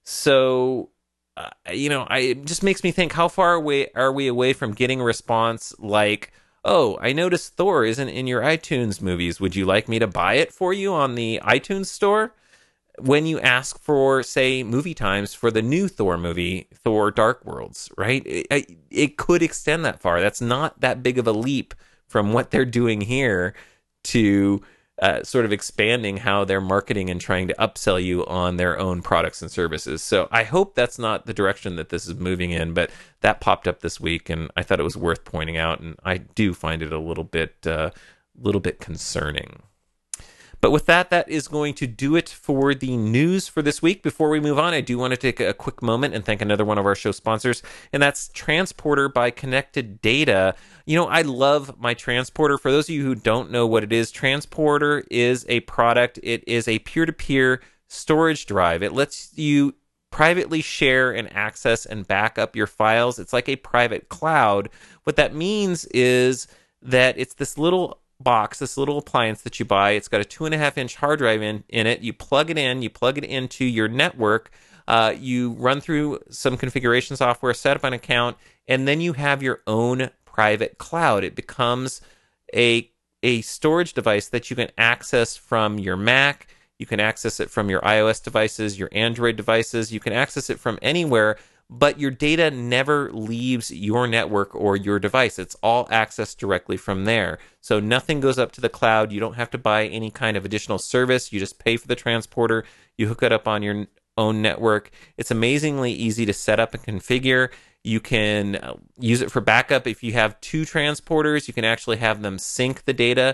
So, uh, you know, I, it just makes me think, how far away are we away from getting a response like, oh, I noticed Thor isn't in your iTunes movies. Would you like me to buy it for you on the iTunes store? When you ask for, say, movie times for the new Thor movie, Thor Dark Worlds, right? It, it could extend that far. That's not that big of a leap from what they're doing here to uh, sort of expanding how they're marketing and trying to upsell you on their own products and services. So I hope that's not the direction that this is moving in, but that popped up this week, and I thought it was worth pointing out, and I do find it a little bit, uh, little bit concerning. But with that, that is going to do it for the news for this week. Before we move on, I do want to take a quick moment and thank another one of our show sponsors, and that's Transporter by Connected Data. You know, I love my Transporter. For those of you who don't know what it is, Transporter is a product. It is a peer-to-peer storage drive. It lets you privately share and access and back up your files. It's like a private cloud. What that means is that it's this little box, this little appliance that you buy. It's got a two and a half inch hard drive in, in it. You plug it in, you plug it into your network, uh, you run through some configuration software, set up an account, and then you have your own private cloud. It becomes a, a storage device that you can access from your Mac. You can access it from your iOS devices, your Android devices. You can access it from anywhere, but your data never leaves your network or your device. It's all accessed directly from there. So nothing goes up to the cloud. You don't have to buy any kind of additional service. You just pay for the transporter. You hook it up on your own network. It's amazingly easy to set up and configure. You can use it for backup. If you have two transporters, you can actually have them sync the data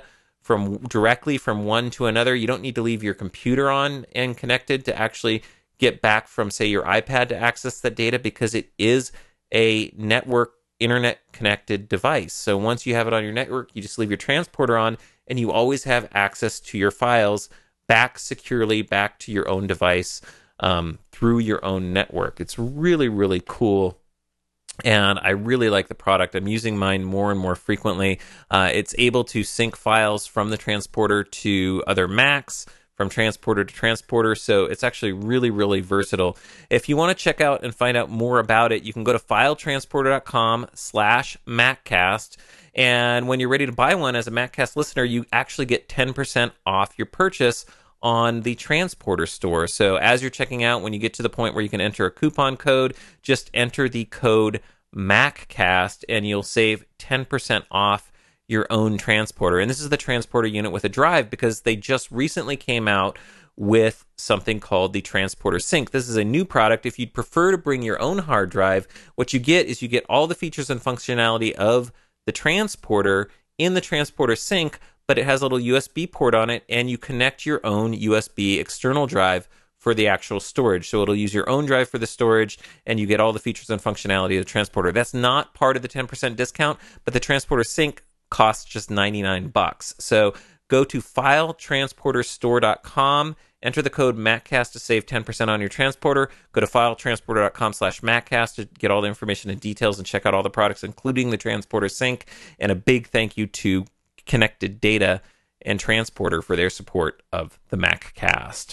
from directly from one to another. You don't need to leave your computer on and connected to actually get back from, say, your iPad to access that data, because it is a network internet connected device. So once you have it on your network, you just leave your transporter on and you always have access to your files back securely back to your own device um, through your own network. It's really, really cool. And I really like the product. I'm using mine more and more frequently. Uh, it's able to sync files from the transporter to other Macs, from transporter to transporter. So it's actually really, really versatile. If you want to check out and find out more about it, you can go to filetransporter.com slash MacCast. And when you're ready to buy one as a MacCast listener, you actually get ten percent off your purchase on the transporter store. So as you're checking out, when you get to the point where you can enter a coupon code, just enter the code MacCast and you'll save ten percent off your own transporter. And this is the transporter unit with a drive, because they just recently came out with something called the Transporter Sync. This is a new product. If you'd prefer to bring your own hard drive, what you get is you get all the features and functionality of the transporter in the Transporter Sync, but it has a little U S B port on it, and you connect your own U S B external drive for the actual storage. So it'll use your own drive for the storage, and you get all the features and functionality of the transporter. That's not part of the ten percent discount, but the Transporter Sync costs just ninety-nine bucks. So go to filetransporter store dot com, enter the code MacCast to save ten percent on your transporter. Go to filetransporter.com slash MacCast to get all the information and details and check out all the products, including the Transporter Sync. And a big thank you to Connected Data and Transporter for their support of the MacCast.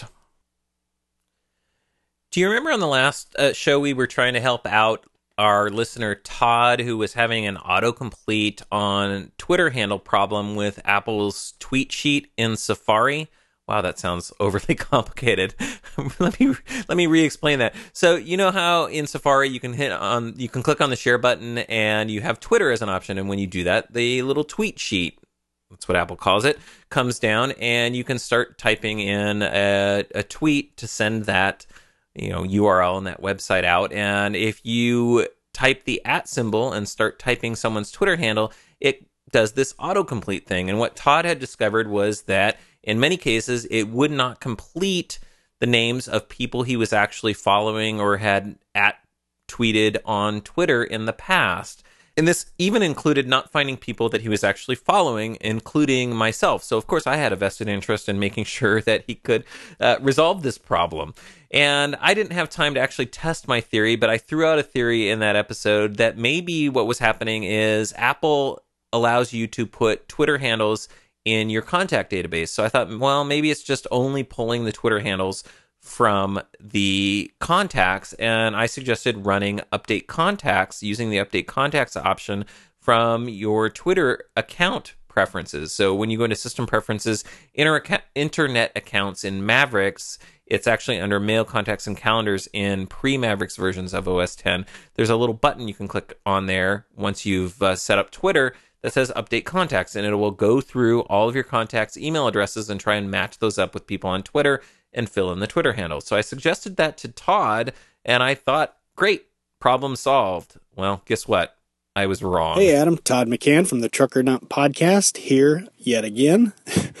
Do you remember on the last uh, show we were trying to help out our listener Todd, who was having an autocomplete on Twitter handle problem with Apple's tweet sheet in Safari? Wow, that sounds overly complicated. let me let me re-explain that. So you know how in Safari you can hit on you can click on the share button and you have Twitter as an option, and when you do that, the little tweet sheet, that's what Apple calls it, comes down, and you can start typing in a, a tweet to send that, you know, U R L and that website out. And if you type the at symbol and start typing someone's Twitter handle, it does this autocomplete thing. And what Todd had discovered was that in many cases, it would not complete the names of people he was actually following or had at tweeted on Twitter in the past. And this even included not finding people that he was actually following, including myself. So, of course, I had a vested interest in making sure that he could uh, resolve this problem. And I didn't have time to actually test my theory, but I threw out a theory in that episode that maybe what was happening is Apple allows you to put Twitter handles in your contact database. So I thought, well, maybe it's just only pulling the Twitter handles from the contacts, and I suggested running update contacts using the update contacts option from your Twitter account preferences. So when you go into system preferences, inter- internet accounts in Mavericks, it's actually under mail, contacts, and calendars in pre-Mavericks versions of O S ten. There's a little button you can click on there once you've uh, set up Twitter that says update contacts, and it will go through all of your contacts' email addresses and try and match those up with people on Twitter and fill in the Twitter handle. So I suggested that to Todd, and I thought, great, problem solved. Well, guess what? I was wrong. Hey, Adam. Todd McCann from the Trucker Nut Podcast here yet again.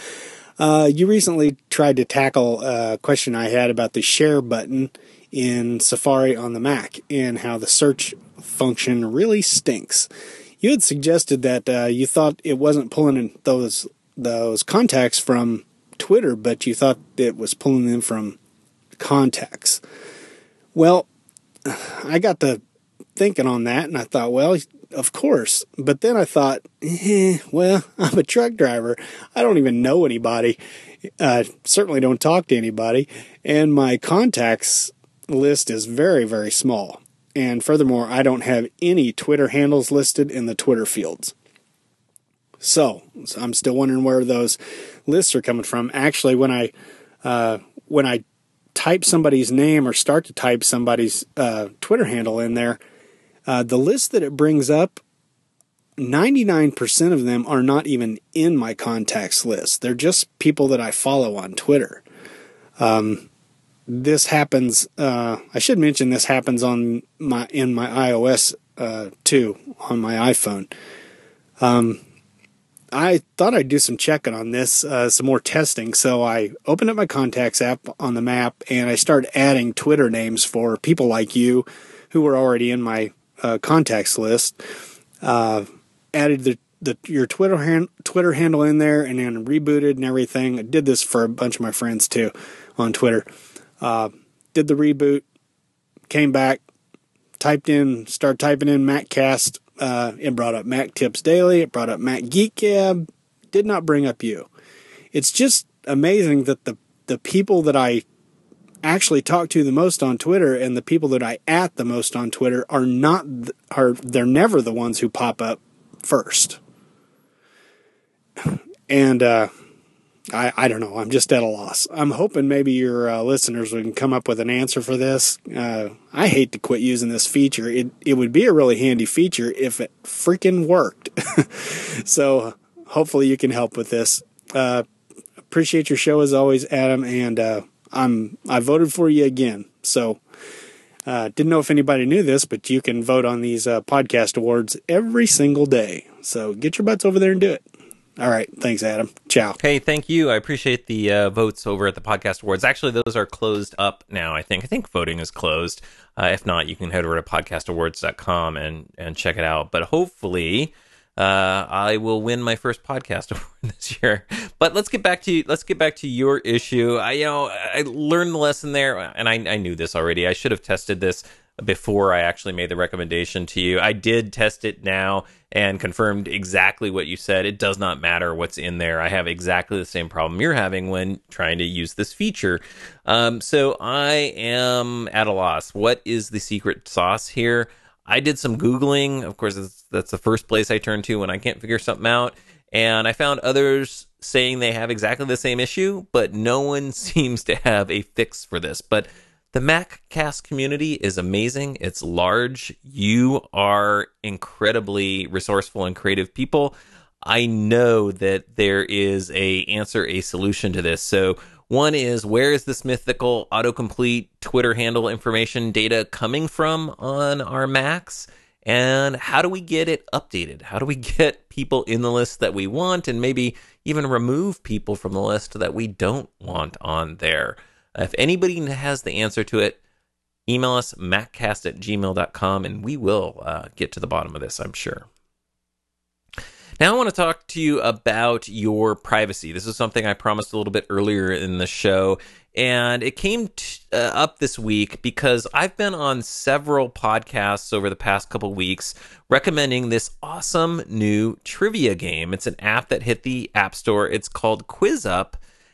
uh, you recently tried to tackle a question I had about the share button in Safari on the Mac and how the search function really stinks. You had suggested that uh, you thought it wasn't pulling in those those contacts from Twitter, but you thought it was pulling them from contacts. Well, I got to thinking on that, and I thought, well, of course. But then I thought, eh, well, I'm a truck driver. I don't even know anybody. Uh, certainly don't talk to anybody. And my contacts list is very, very small. And furthermore, I don't have any Twitter handles listed in the Twitter fields. So, so I'm still wondering where those lists are coming from. Actually, when I uh, when I type somebody's name or start to type somebody's uh, Twitter handle in there, uh, the list that it brings up, ninety-nine percent of them are not even in my contacts list. They're just people that I follow on Twitter. Um, this happens. Uh, I should mention this happens on my in my iOS uh, too, on my iPhone. Um, I thought I'd do some checking on this, uh, some more testing. So I opened up my contacts app on the map and I started adding Twitter names for people like you who were already in my uh, contacts list. Uh, added the, the your Twitter hand, Twitter handle in there and then rebooted and everything. I did this for a bunch of my friends too on Twitter. Uh, did the reboot, came back, typed in, started typing in MacCast. Uh, it brought up Mac Tips Daily. It brought up Mac Geek Gab. Did not bring up you. It's just amazing that the, the people that I actually talk to the most on Twitter and the people that I at the most on Twitter are not, are, they're never the ones who pop up first. And, uh, I, I don't know. I'm just at a loss. I'm hoping maybe your uh, listeners can come up with an answer for this. Uh, I hate to quit using this feature. It it would be a really handy feature if it freaking worked. So hopefully you can help with this. Uh, appreciate your show as always, Adam. And uh, I'm I voted for you again. So uh, didn't know if anybody knew this, but you can vote on these uh, podcast awards every single day. So get your butts over there and do it. All right. Thanks, Adam. Ciao. Hey, thank you. I appreciate the uh, votes over at the Podcast Awards. Actually, those are closed up now, I think. I think voting is closed. Uh, if not, you can head over to podcast awards dot com and, and check it out. But hopefully, uh, I will win my first podcast award this year. But let's get back to let's get back to your issue. I you know I learned the lesson there, and I, I knew this already. I should have tested this before I actually made the recommendation to you. I did test it now and confirmed exactly what you said. It does not matter what's in there. I have exactly the same problem you're having when trying to use this feature. Um, so I am at a loss. What is the secret sauce here? I did some Googling. Of course, that's, that's the first place I turn to when I can't figure something out. And I found others saying they have exactly the same issue, but no one seems to have a fix for this. But the MacCast community is amazing. It's large. You are incredibly resourceful and creative people. I know that there is a answer, a solution to this. So one is, where is this mythical autocomplete Twitter handle information data coming from on our Macs? And how do we get it updated? How do we get people in the list that we want and maybe even remove people from the list that we don't want on there? If anybody has the answer to it, email us, maccast at gmail dot com, and we will uh, get to the bottom of this, I'm sure. Now I want to talk to you about your privacy. This is something I promised a little bit earlier in the show, and it came t- uh, up this week because I've been on several podcasts over the past couple weeks recommending this awesome new trivia game. It's an app that hit the App Store. It's called QuizUp,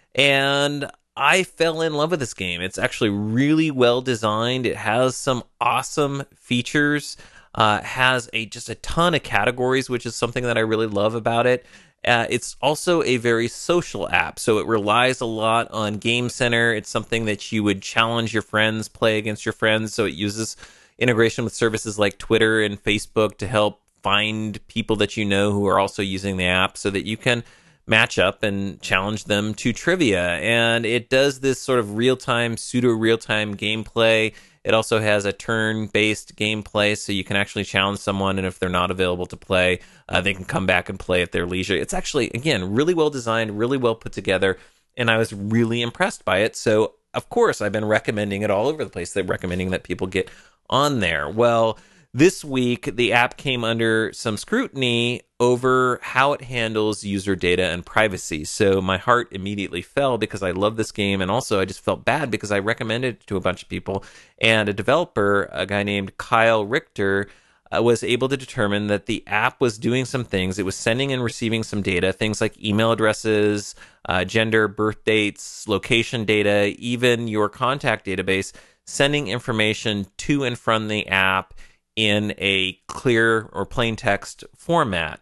and I fell in love with this game. It's actually really well designed. It has some awesome features. Uh, has a just a ton of categories, which is something that I really love about it. Uh, it's also a very social app, so it relies a lot on Game Center. It's something that you would challenge your friends, play against your friends, so it uses integration with services like Twitter and Facebook to help find people that you know who are also using the app so that you can match up and challenge them to trivia. And it does this sort of real-time, pseudo-real-time gameplay. It also has a turn-based gameplay, so you can actually challenge someone, and if they're not available to play, uh, they can come back and play at their leisure. It's actually, again, really well designed, really well put together, and I was really impressed by it. So, of course, I've been recommending it all over the place. They're recommending that people get on there. Well, this week, the app came under some scrutiny over how it handles user data and privacy. So my heart immediately fell because I love this game, and also I just felt bad because I recommended it to a bunch of people. And a developer, a guy named Kyle Richter, uh, was able to determine that the app was doing some things. It was sending and receiving some data, things like email addresses, uh, gender, birth dates, location data, even your contact database, sending information to and from the app in a clear or plain text format.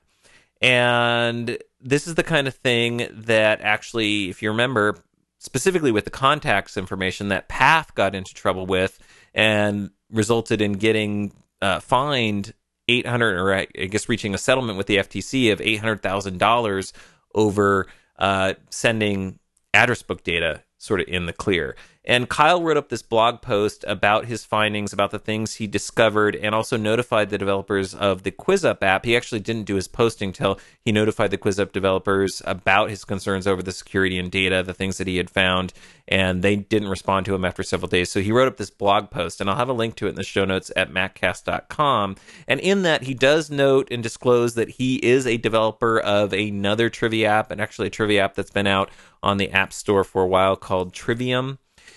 And this is the kind of thing that actually, if you remember, specifically with the contacts information, that Path got into trouble with and resulted in getting uh, fined eight hundred, or I guess reaching a settlement with the F T C of eight hundred thousand dollars over uh, sending address book data sort of in the clear. And Kyle wrote up this blog post about his findings, about the things he discovered, and also notified the developers of the QuizUp app. He actually didn't do his posting till he notified the QuizUp developers about his concerns over the security and data, the things that he had found, and they didn't respond to him after several days. So he wrote up this blog post, and I'll have a link to it in the show notes at maccast dot com. And in that, he does note and disclose that he is a developer of another trivia app, and actually a trivia app that's been out on the App Store for a while called Trivium.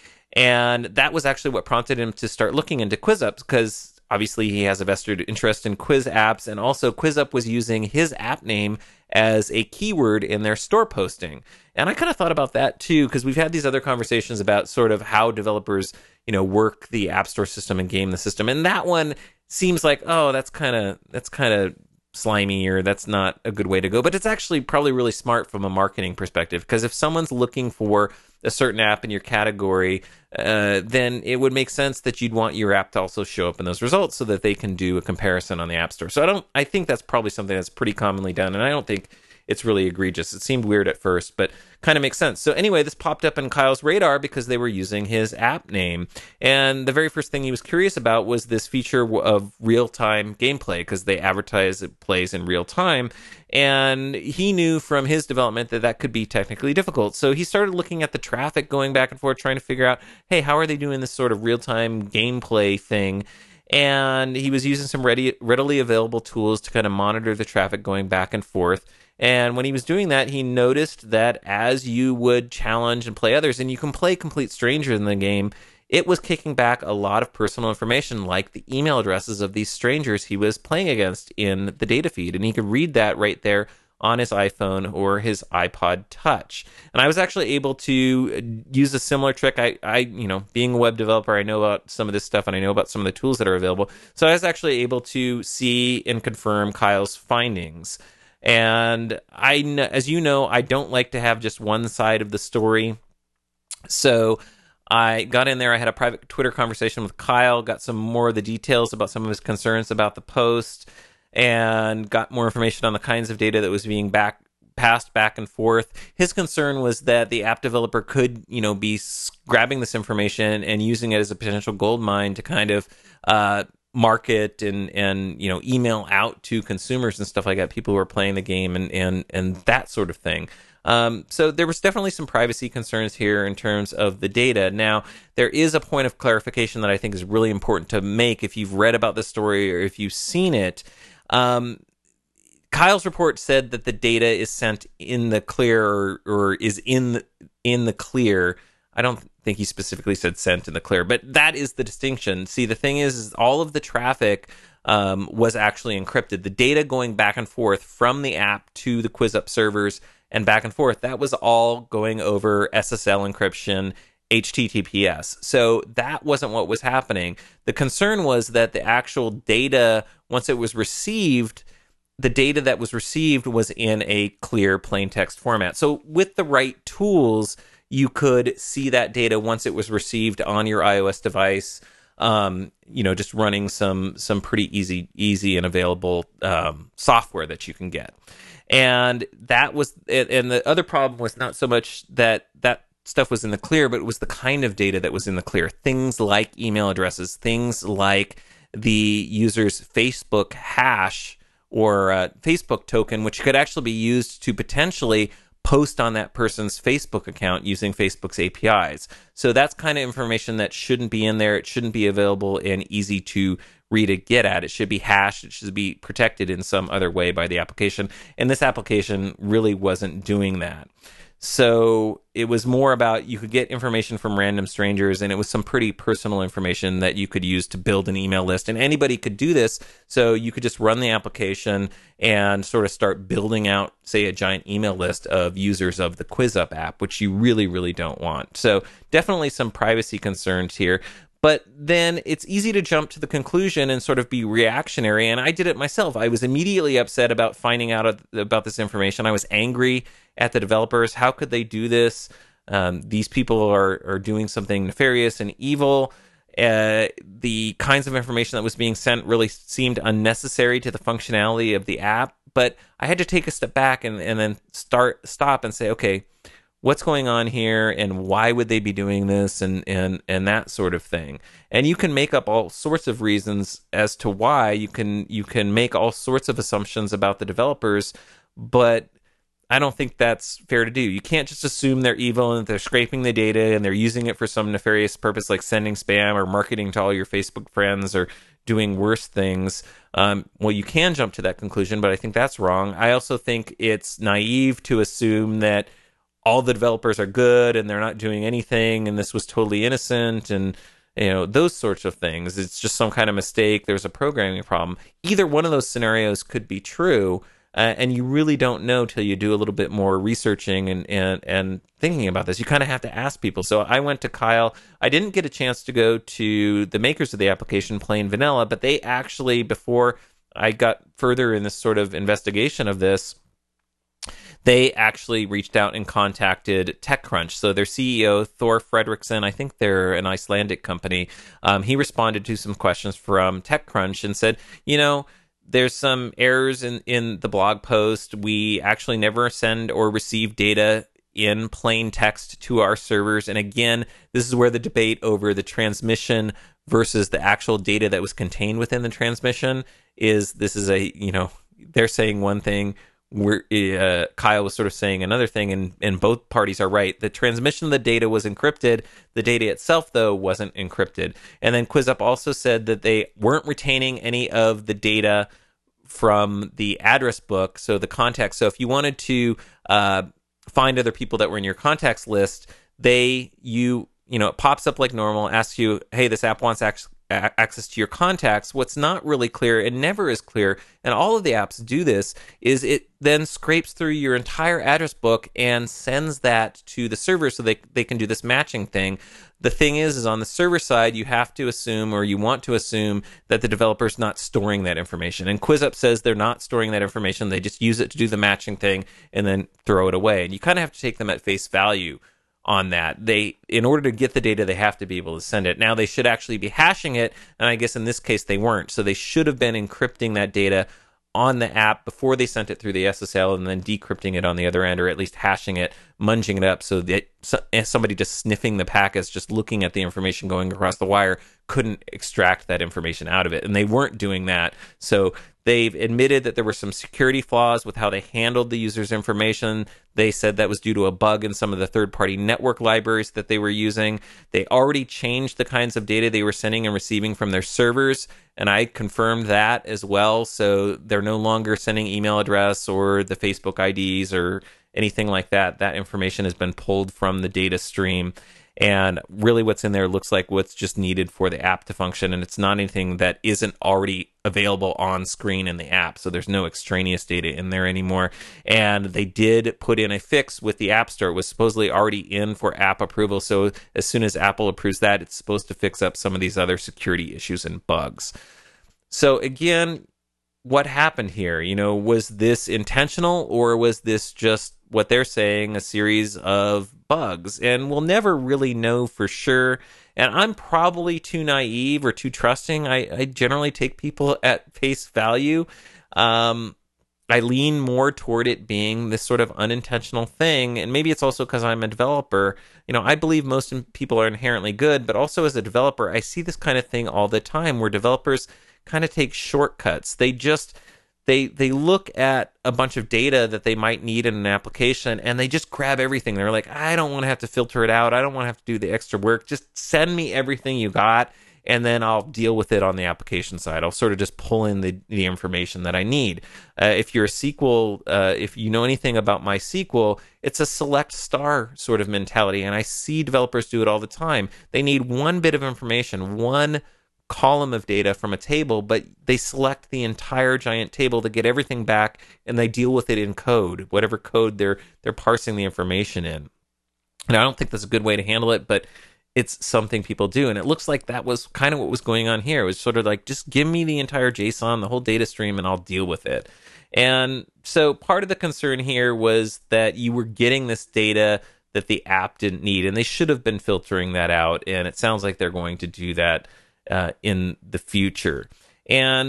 And that was actually what prompted him to start looking into QuizUp, because obviously he has a vested interest in quiz apps, and also QuizUp was using his app name as a keyword in their store posting. And I kind of thought about that too, because we've had these other conversations about sort of how developers, you know, work the App Store system and game the system. And that one seems like, oh, that's kind of that's kind of slimy, or that's not a good way to go. But it's actually probably really smart from a marketing perspective, because if someone's looking for a certain app in your category, uh, then it would make sense that you'd want your app to also show up in those results so that they can do a comparison on the App Store. So I don't, I think that's probably something that's pretty commonly done, and I don't think it's really egregious. It seemed weird at first, but kind of makes sense. So anyway, this popped up in Kyle's radar because they were using his app name. And the very first thing he was curious about was this feature of real-time gameplay, because they advertise it plays in real time. And he knew from his development that that could be technically difficult. So he started looking at the traffic going back and forth, trying to figure out, hey, how are they doing this sort of real-time gameplay thing? And he was using some ready, readily available tools to kind of monitor the traffic going back and forth. And when he was doing that, he noticed that as you would challenge and play others, and you can play complete strangers in the game, it was kicking back a lot of personal information, like the email addresses of these strangers he was playing against in the data feed. And he could read that right there on his iPhone or his iPod Touch. And I was actually able to use a similar trick. I, I, you know, being a web developer, I know about some of this stuff, and I know about some of the tools that are available. So I was actually able to see and confirm Kyle's findings. And I, as you know, I don't like to have just one side of the story. So I got in there, I had a private Twitter conversation with Kyle, got some more of the details about some of his concerns about the post, and got more information on the kinds of data that was being back passed back and forth. His concern was that the app developer could, you know, be grabbing this information and using it as a potential gold mine to kind of uh, market and and you know email out to consumers and stuff like that, people who are playing the game and and and that sort of thing. Um, so there was definitely some privacy concerns here in terms of the data. Now, there is a point of clarification that I think is really important to make if you've read about this story or if you've seen it. Um, Kyle's report said that the data is sent in the clear, or, or is in the, in the clear. I don't think he specifically said sent in the clear, but that is the distinction. See, the thing is, is all of the traffic um, was actually encrypted. The data going back and forth from the app to the QuizUp servers and back and forth, that was all going over S S L encryption, H T T P S. So that wasn't what was happening. The concern was that the actual data, once it was received, the data that was received was in a clear plain text format. So with the right tools, you could see that data once it was received on your iOS device, um, you know, just running some some pretty easy, easy and available um, software that you can get. And that was, and the other problem was not so much that that stuff was in the clear, but it was the kind of data that was in the clear. Things like email addresses, things like the user's Facebook hash or uh, Facebook token, which could actually be used to potentially post on that person's Facebook account using Facebook's A P Is. So that's kind of information that shouldn't be in there. It shouldn't be available and easy to read and get at. It should be hashed. It should be protected in some other way by the application. And this application really wasn't doing that. So it was more about, you could get information from random strangers, and it was some pretty personal information that you could use to build an email list. And anybody could do this. So you could just run the application and sort of start building out, say, a giant email list of users of the QuizUp app, which you really, really don't want. So definitely some privacy concerns here. But then it's easy to jump to the conclusion and sort of be reactionary. And I did it myself. I was immediately upset about finding out about this information. I was angry at the developers. How could they do this? Um, these people are, are doing something nefarious and evil. Uh, the kinds of information that was being sent really seemed unnecessary to the functionality of the app. But I had to take a step back and, and then start stop and say, okay, what's going on here and why would they be doing this and and and that sort of thing. And you can make up all sorts of reasons as to why. You can you can make all sorts of assumptions about the developers, but I don't think that's fair to do. You can't just assume they're evil and that they're scraping the data and they're using it for some nefarious purpose like sending spam or marketing to all your Facebook friends or doing worse things. Um, well, you can jump to that conclusion, but I think that's wrong. I also think it's naive to assume that all the developers are good and they're not doing anything and this was totally innocent and, you know, those sorts of things. It's just some kind of mistake. There's a programming problem. Either one of those scenarios could be true. Uh, and you really don't know till you do a little bit more researching and, and, and thinking about this. You kind of have to ask people. So I went to Kyle. I didn't get a chance to go to the makers of the application, Plain Vanilla, but they actually, before I got further in this sort of investigation of this, they actually reached out and contacted TechCrunch. So their C E O, Thor Fredrickson, I think they're an Icelandic company, um, he responded to some questions from TechCrunch and said, you know, there's some errors in, in the blog post. We actually never send or receive data in plain text to our servers. And again, this is where the debate over the transmission versus the actual data that was contained within the transmission is. This is a, you know, they're saying one thing, we're, uh, Kyle was sort of saying another thing, and, and both parties are right. The transmission of the data was encrypted. The data itself, though, wasn't encrypted. And then QuizUp also said that they weren't retaining any of the data from the address book, so the contacts. So if you wanted to uh, find other people that were in your contacts list, they, you, you know, it pops up like normal, asks you, hey, this app wants ac- access to your contacts. What's not really clear, and never is clear, and all of the apps do this, is it then scrapes through your entire address book and sends that to the server so they they can do this matching thing. The thing is, is on the server side, you have to assume, or you want to assume, that the developer's not storing that information. And QuizUp says they're not storing that information. They just use it to do the matching thing and then throw it away. And you kind of have to take them at face value on that. They, in order to get the data, they have to be able to send it. Now, they should actually be hashing it, and I guess in this case they weren't. So they should have been encrypting that data on the app before they sent it through the S S L and then decrypting it on the other end, or at least hashing it, munging it up so that somebody just sniffing the packets, just looking at the information going across the wire, couldn't extract that information out of it. And they weren't doing that. So they've admitted that there were some security flaws with how they handled the user's information. They said that was due to a bug in some of the third-party network libraries that they were using. They already changed the kinds of data they were sending and receiving from their servers, and I confirmed that as well. So they're no longer sending email address or the Facebook I Ds or anything like that. That information has been pulled from the data stream. And really what's in there looks like what's just needed for the app to function, and it's not anything that isn't already available on screen in the app. So there's no extraneous data in there anymore. And they did put in a fix with the App Store. It was supposedly already in for app approval. So as soon as Apple approves that, it's supposed to fix up some of these other security issues and bugs. So again, what happened here? You know, was this intentional, or was this just what they're saying, a series of bugs? And we'll never really know for sure. And I'm probably too naive or too trusting. I, I generally take people at face value. Um, I lean more toward it being this sort of unintentional thing. And maybe it's also because I'm a developer. You know, I believe most people are inherently good, but also as a developer, I see this kind of thing all the time where developers kind of take shortcuts. They just they they look at a bunch of data that they might need in an application, and they just grab everything. They're like, I don't want to have to filter it out. I don't want to have to do the extra work. Just send me everything you got, and then I'll deal with it on the application side. I'll sort of just pull in the, the information that I need. Uh, if you're a S Q L, uh, if you know anything about MySQL, it's a select star sort of mentality, and I see developers do it all the time. They need one bit of information, one column of data from a table, but they select the entire giant table to get everything back, and they deal with it in code, whatever code they're they're parsing the information in. And I don't think that's a good way to handle it, but it's something people do. And it looks like that was kind of what was going on here. It was sort of like, just give me the entire JSON, the whole data stream, and I'll deal with it. And so part of the concern here was that you were getting this data that the app didn't need, and they should have been filtering that out. And it sounds like they're going to do that Uh, in the future. And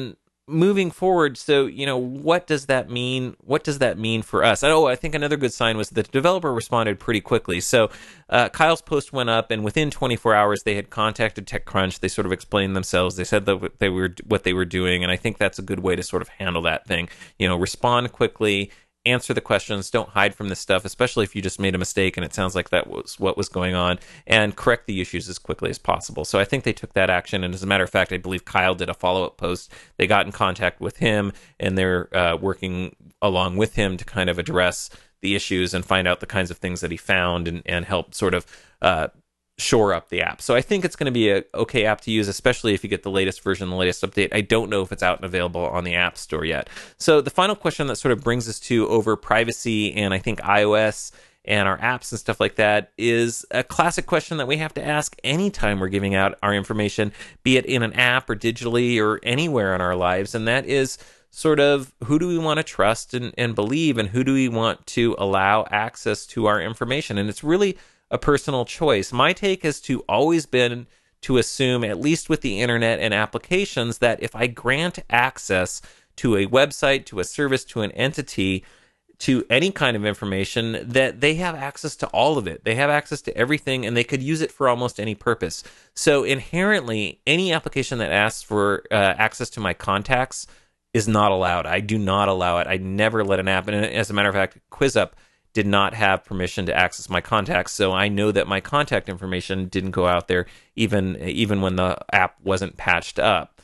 moving forward, so, you know, what does that mean? What does that mean for us? Oh, I think another good sign was that the developer responded pretty quickly. So uh, Kyle's post went up, and within twenty-four hours, they had contacted TechCrunch. They sort of explained themselves. They said that they were what they were doing, and I think that's a good way to sort of handle that thing. You know, respond quickly, answer the questions, don't hide from this stuff, especially if you just made a mistake and it sounds like that was what was going on, and correct the issues as quickly as possible. So I think they took that action, and as a matter of fact, I believe Kyle did a follow-up post. They got in contact with him, and they're uh, working along with him to kind of address the issues and find out the kinds of things that he found, and, and help sort of uh, shore up the app. So I think it's going to be a okay app to use, especially if you get the latest version, the latest update. I don't know if it's out and available on the App Store yet. So the final question that sort of brings us to over privacy and I think iOS and our apps and stuff like that is a classic question that we have to ask anytime we're giving out our information, be it in an app or digitally or anywhere in our lives. And that is sort of, who do we want to trust and, and believe, and who do we want to allow access to our information? And it's really a personal choice. My take has to always been to assume, at least with the internet and applications, that if I grant access to a website, to a service, to an entity, to any kind of information, that they have access to all of it. They have access to everything, and they could use it for almost any purpose. So inherently, any application that asks for uh, access to my contacts is not allowed. I do not allow it. I never let an app, and as a matter of fact, QuizUp did not have permission to access my contacts, so I know that my contact information didn't go out there even even when the app wasn't patched up.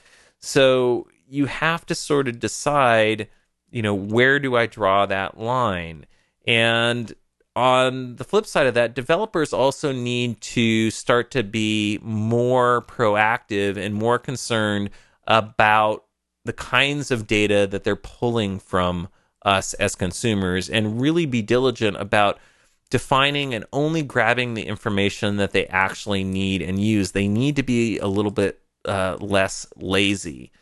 So you have to sort of decide, you know, where do I draw that line? And on the flip side of that, developers also need to start to be more proactive and more concerned about the kinds of data that they're pulling from us as consumers, and really be diligent about defining and only grabbing the information that they actually need and use. They need to be a little bit uh, less lazy.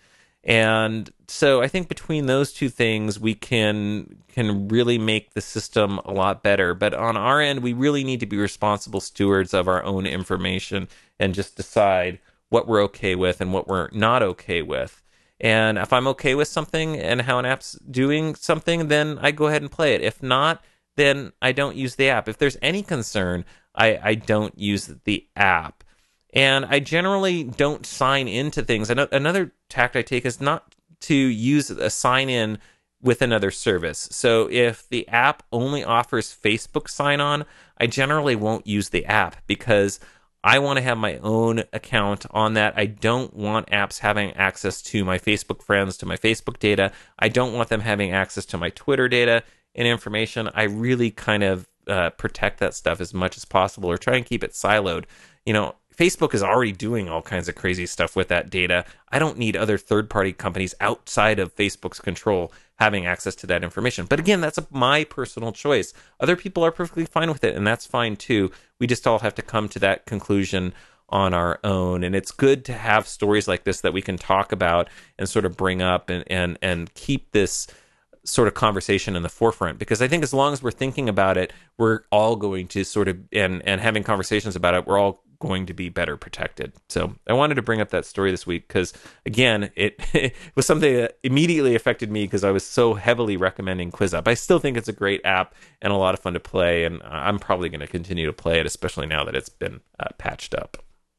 And so I think between those two things, we can can really make the system a lot better. But on our end, we really need to be responsible stewards of our own information and just decide what we're okay with and what we're not okay with. And if I'm okay with something and how an app's doing something, then I go ahead and play it. If not, then I don't use the app. If there's any concern, I, I don't use the app. And I generally don't sign into things. Another tact I take is not to use a sign-in with another service. So if the app only offers Facebook sign-on, I generally won't use the app because I want to have my own account on that. I don't want apps having access to my Facebook friends, to my Facebook data. I don't want them having access to my Twitter data and information. I really kind of uh, protect that stuff as much as possible, or try and keep it siloed. You know, Facebook is already doing all kinds of crazy stuff with that data. I don't need other third-party companies outside of Facebook's control having access to that information. But again, that's a, my personal choice. Other people are perfectly fine with it, and that's fine too. We just all have to come to that conclusion on our own. And it's good to have stories like this that we can talk about and sort of bring up and and, and keep this sort of conversation in the forefront, because I think as long as we're thinking about it, we're all going to sort of, and and having conversations about it, we're all going to be better protected. So I wanted to bring up that story this week because, again, it, it was something that immediately affected me because I was so heavily recommending QuizUp. I still think it's a great app and a lot of fun to play, and I'm probably going to continue to play it, especially now that it's been uh, patched up.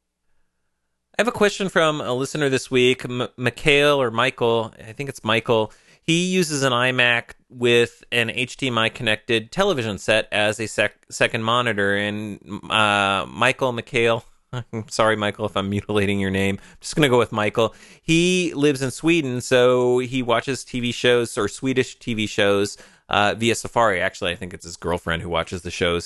I have a question from a listener this week, M- Mikhail or Michael. I think it's Michael. He uses an iMac with an H D M I connected television set as a sec- second monitor. And uh, Michael, Mikhail, I'm sorry, Michael, if I'm mutilating your name. I'm just going to go with Michael. He lives in Sweden, so he watches T V shows, or Swedish T V shows, uh, via Safari. Actually, I think it's his girlfriend who watches the shows.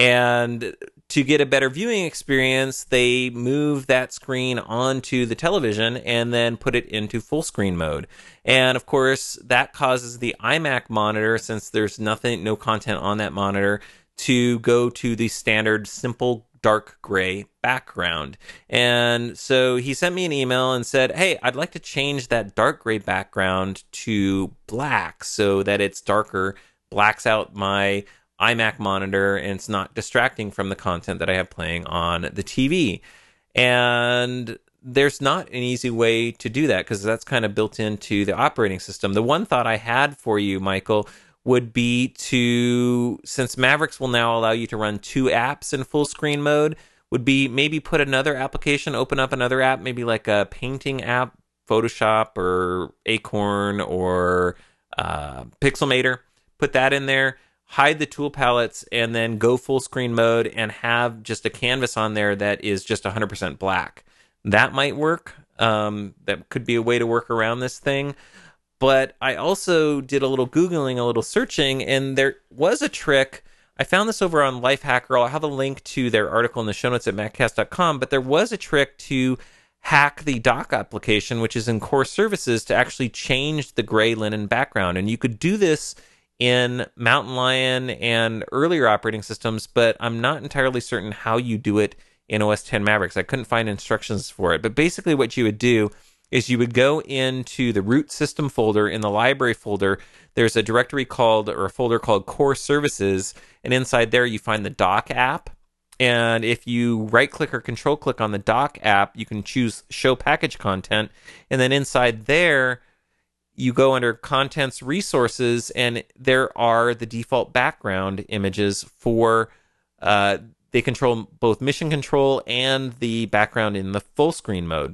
And to get a better viewing experience, they move that screen onto the television and then put it into full screen mode. And of course, that causes the iMac monitor, since there's nothing, no content on that monitor, to go to the standard simple dark gray background. And so he sent me an email and said, hey, I'd like to change that dark gray background to black so that it's darker, blacks out my iMac monitor, and it's not distracting from the content that I have playing on the T V. And there's not an easy way to do that because that's kind of built into the operating system. The one thought I had for you, Michael, would be to, since Mavericks will now allow you to run two apps in full screen mode, would be maybe put another application, open up another app, maybe like a painting app, Photoshop or Acorn or uh, Pixelmator, put that in there, hide the tool palettes, and then go full screen mode and have just a canvas on there that is just one hundred percent black. That might work. Um, that could be a way to work around this thing. But I also did a little Googling, a little searching, and there was a trick. I found this over on Lifehacker. I'll have a link to their article in the show notes at maccast dot com, but there was a trick to hack the dock application, which is in Core Services, to actually change the gray linen background. And you could do this in Mountain Lion and earlier operating systems, but I'm not entirely certain how you do it in O S ten Mavericks. I couldn't find instructions for it. But basically what you would do is you would go into the root system folder. In the library folder, there's a directory called, or a folder called Core Services, and inside there you find the dock app. And if you right-click or control-click on the dock app, you can choose Show Package Content, and then inside there, you go under Contents Resources, and there are the default background images for, uh, they control both mission control and the background in the full screen mode.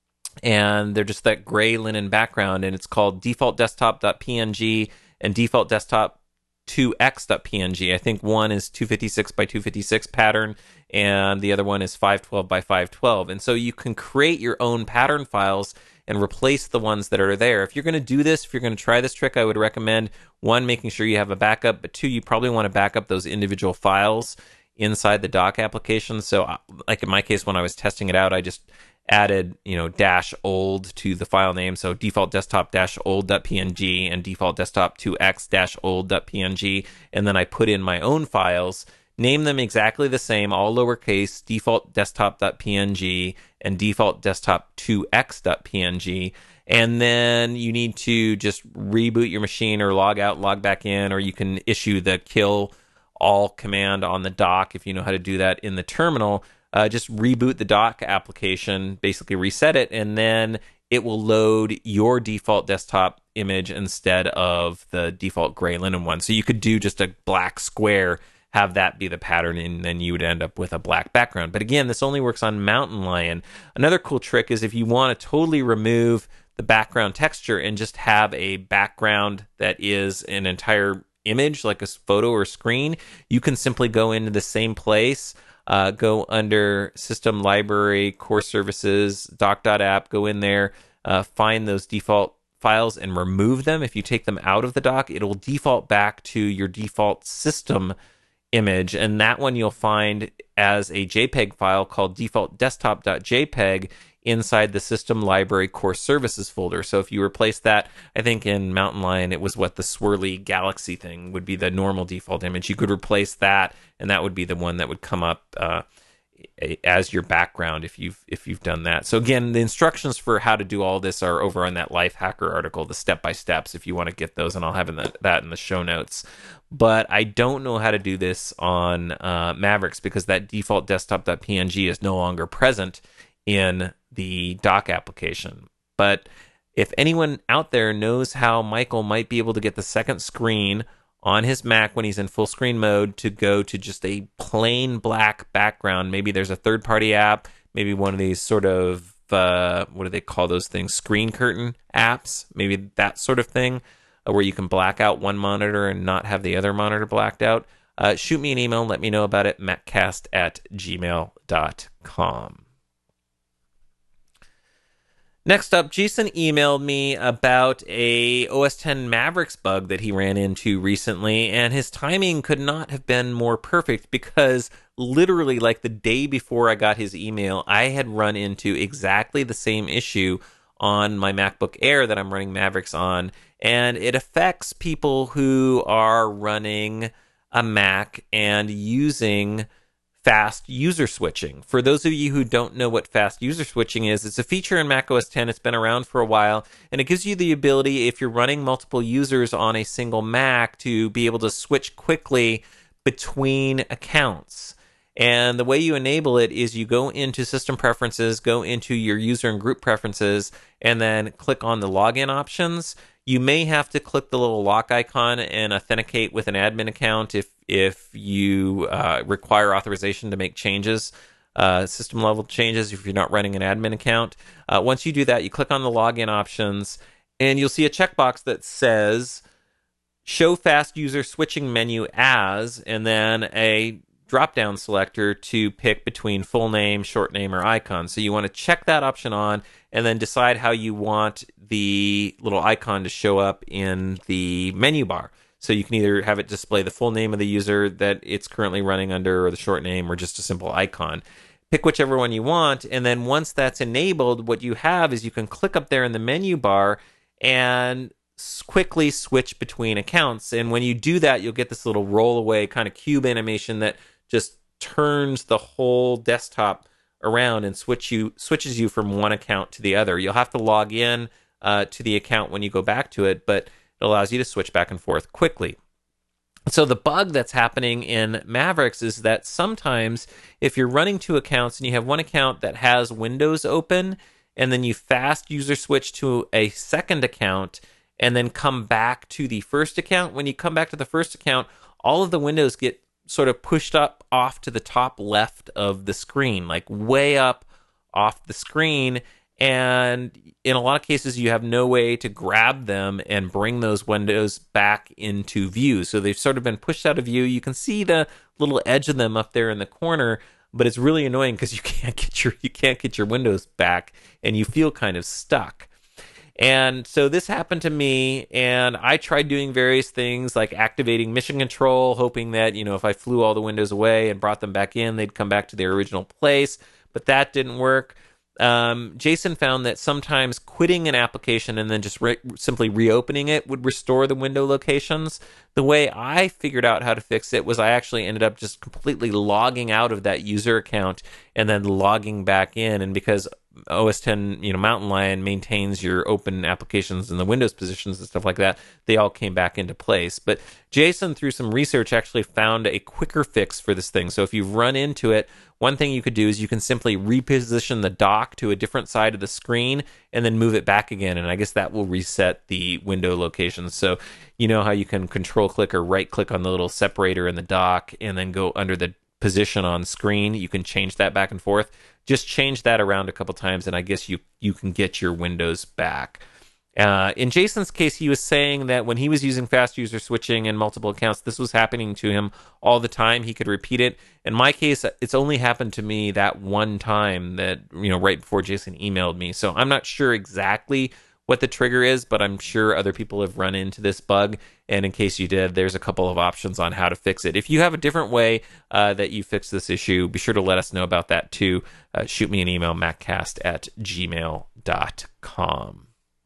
And they're just that gray linen background, and it's called default desktop dot p n g and default desktop two x dot p n g. I think one is two fifty-six by two fifty-six pattern, and the other one is five twelve by five twelve. And so you can create your own pattern files and replace the ones that are there. If you're going to do this, if you're going to try this trick, I would recommend, one, making sure you have a backup, but two, you probably want to back up those individual files inside the dock application. So like in my case, when I was testing it out, I just added, you know, dash old to the file name. So default desktop dash old dot p n g and default desktop two x dash old dot p n g. And then I put in my own files, name them exactly the same, all lowercase, default desktop dot p n g and default desktop two x dot p n g. And then you need to just reboot your machine or log out, log back in, or you can issue the kill all command on the dock if you know how to do that in the terminal. Uh, just reboot the dock application, basically reset it, and then it will load your default desktop image instead of the default gray linen one. So you could do just a black square, have that be the pattern, and then you would end up with a black background. But again, this only works on Mountain Lion. Another cool trick is if you want to totally remove the background texture and just have a background that is an entire image, like a photo or screen, you can simply go into the same place, Uh, go under System Library, Core Services, dock.app, go in there, uh, find those default files and remove them. If you take them out of the dock, it'll default back to your default system image, and that one you'll find as a JPEG file called default desktop dot j p e g inside the System Library Core Services folder. So if you replace that, I think in Mountain Lion it was what the swirly galaxy thing would be the normal default image. You could replace that, and that would be the one that would come up uh, as your background if you've if you've done that. So again, the instructions for how to do all this are over on that Lifehacker article, the step by steps, if you want to get those, and I'll have in the, that in the show notes. But I don't know how to do this on uh, Mavericks because that default desktop dot p n g is no longer present in the dock application. But if anyone out there knows how Michael might be able to get the second screen on his Mac when he's in full screen mode to go to just a plain black background, maybe there's a third-party app, maybe one of these sort of, uh, what do they call those things, screen curtain apps, maybe that sort of thing, uh, where you can black out one monitor and not have the other monitor blacked out, uh, shoot me an email and let me know about it, maccast at gmail dot com. Next up, Jason emailed me about a O S ten Mavericks bug that he ran into recently, and his timing could not have been more perfect because literally like the day before I got his email, I had run into exactly the same issue on my MacBook Air that I'm running Mavericks on, and it affects people who are running a Mac and using fast user switching. For those of you who don't know what fast user switching is, it's a feature in Mac O S ten. It's been around for a while, and it gives you the ability, if you're running multiple users on a single Mac, to be able to switch quickly between accounts. And the way you enable it is you go into System Preferences, go into your user and group preferences, and then click on the login options. You may have to click the little lock icon and authenticate with an admin account if if you uh, require authorization to make changes, uh, system level changes if you're not running an admin account. Uh, once you do that, you click on the login options, and you'll see a checkbox that says show fast user switching menu as, and then a drop-down selector to pick between full name, short name, or icon. So you want to check that option on and then decide how you want the little icon to show up in the menu bar. So you can either have it display the full name of the user that it's currently running under, or the short name, or just a simple icon. Pick whichever one you want, and then once that's enabled, what you have is you can click up there in the menu bar and quickly switch between accounts. And when you do that, you'll get this little roll away kind of cube animation that just turns the whole desktop around and switch you switches you from one account to the other. You'll have to log in uh, to the account when you go back to it, but it allows you to switch back and forth quickly. So the bug that's happening in Mavericks is that sometimes if you're running two accounts and you have one account that has Windows open, and then you fast user switch to a second account and then come back to the first account, when you come back to the first account, all of the windows get sort of pushed up off to the top left of the screen, like way up off the screen. And in a lot of cases, you have no way to grab them and bring those windows back into view. So they've sort of been pushed out of view. You can see the little edge of them up there in the corner, but it's really annoying because you can't get your you can't get your windows back, and you feel kind of stuck. And so this happened to me, and I tried doing various things like activating mission control, hoping that, you know, if I flew all the windows away and brought them back in, they'd come back to their original place, but that didn't work. Um, Jason found that sometimes quitting an application and then just re- simply reopening it would restore the window locations. The way I figured out how to fix it was I actually ended up just completely logging out of that user account and then logging back in. And because O S ten, you know, Mountain Lion maintains your open applications in the Windows positions and stuff like that, they all came back into place. But Jason, through some research, actually found a quicker fix for this thing. So if you run into it, one thing you could do is you can simply reposition the dock to a different side of the screen and then move it back again. And I guess that will reset the window locations. So you know how you can control click or right click on the little separator in the dock and then go under the position on screen. You can change that back and forth. Just change that around a couple times, and I guess you you can get your windows back. Uh, in Jason's case, he was saying that when he was using fast user switching and multiple accounts, this was happening to him all the time. He could repeat it. In my case, it's only happened to me that one time, that, you know, right before Jason emailed me. So I'm not sure exactly what the trigger is, but I'm sure other people have run into this bug. And in case you did, there's a couple of options on how to fix it. If you have a different way uh, that you fix this issue, be sure to let us know about that too. Uh, shoot me an email, maccast at gmail dot com.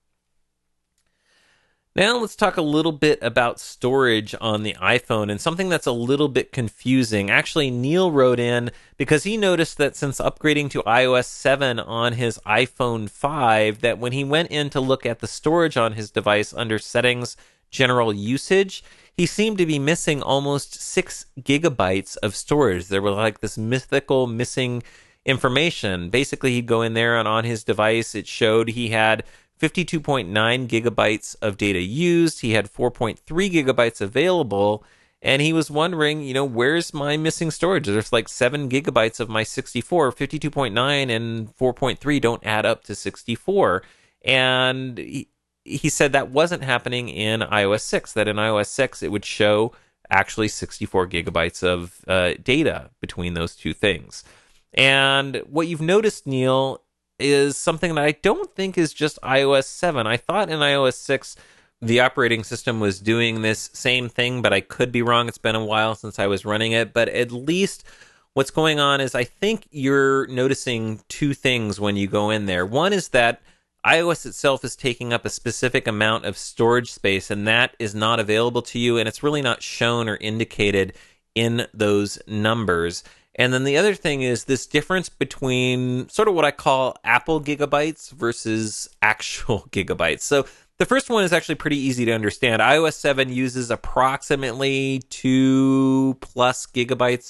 Now let's talk a little bit about storage on the iPhone, and something that's a little bit confusing. Actually, Neil wrote in because he noticed that since upgrading to i O S seven on his iPhone five, that when he went in to look at the storage on his device under Settings, General Usage, he seemed to be missing almost six gigabytes of storage. There were like this mythical missing information. Basically, he'd go in there and on his device, it showed he had fifty-two point nine gigabytes of data used. He had four point three gigabytes available, and he was wondering, you know, where's my missing storage? There's like seven gigabytes of my sixty-four. fifty-two point nine and four point three don't add up to sixty-four. And he, he said that wasn't happening in i O S six, that in i O S six it would show actually sixty-four gigabytes of uh, data between those two things. And what you've noticed, Neil, is something that I don't think is just i O S seven. I thought in i O S six the operating system was doing this same thing, but I could be wrong. It's been a while since I was running it. But at least what's going on is I think you're noticing two things when you go in there. One is that iOS itself is taking up a specific amount of storage space, and that is not available to you, and it's really not shown or indicated in those numbers. And then the other thing is this difference between sort of what I call Apple gigabytes versus actual gigabytes. So the first one is actually pretty easy to understand. i O S seven uses approximately two plus gigabytes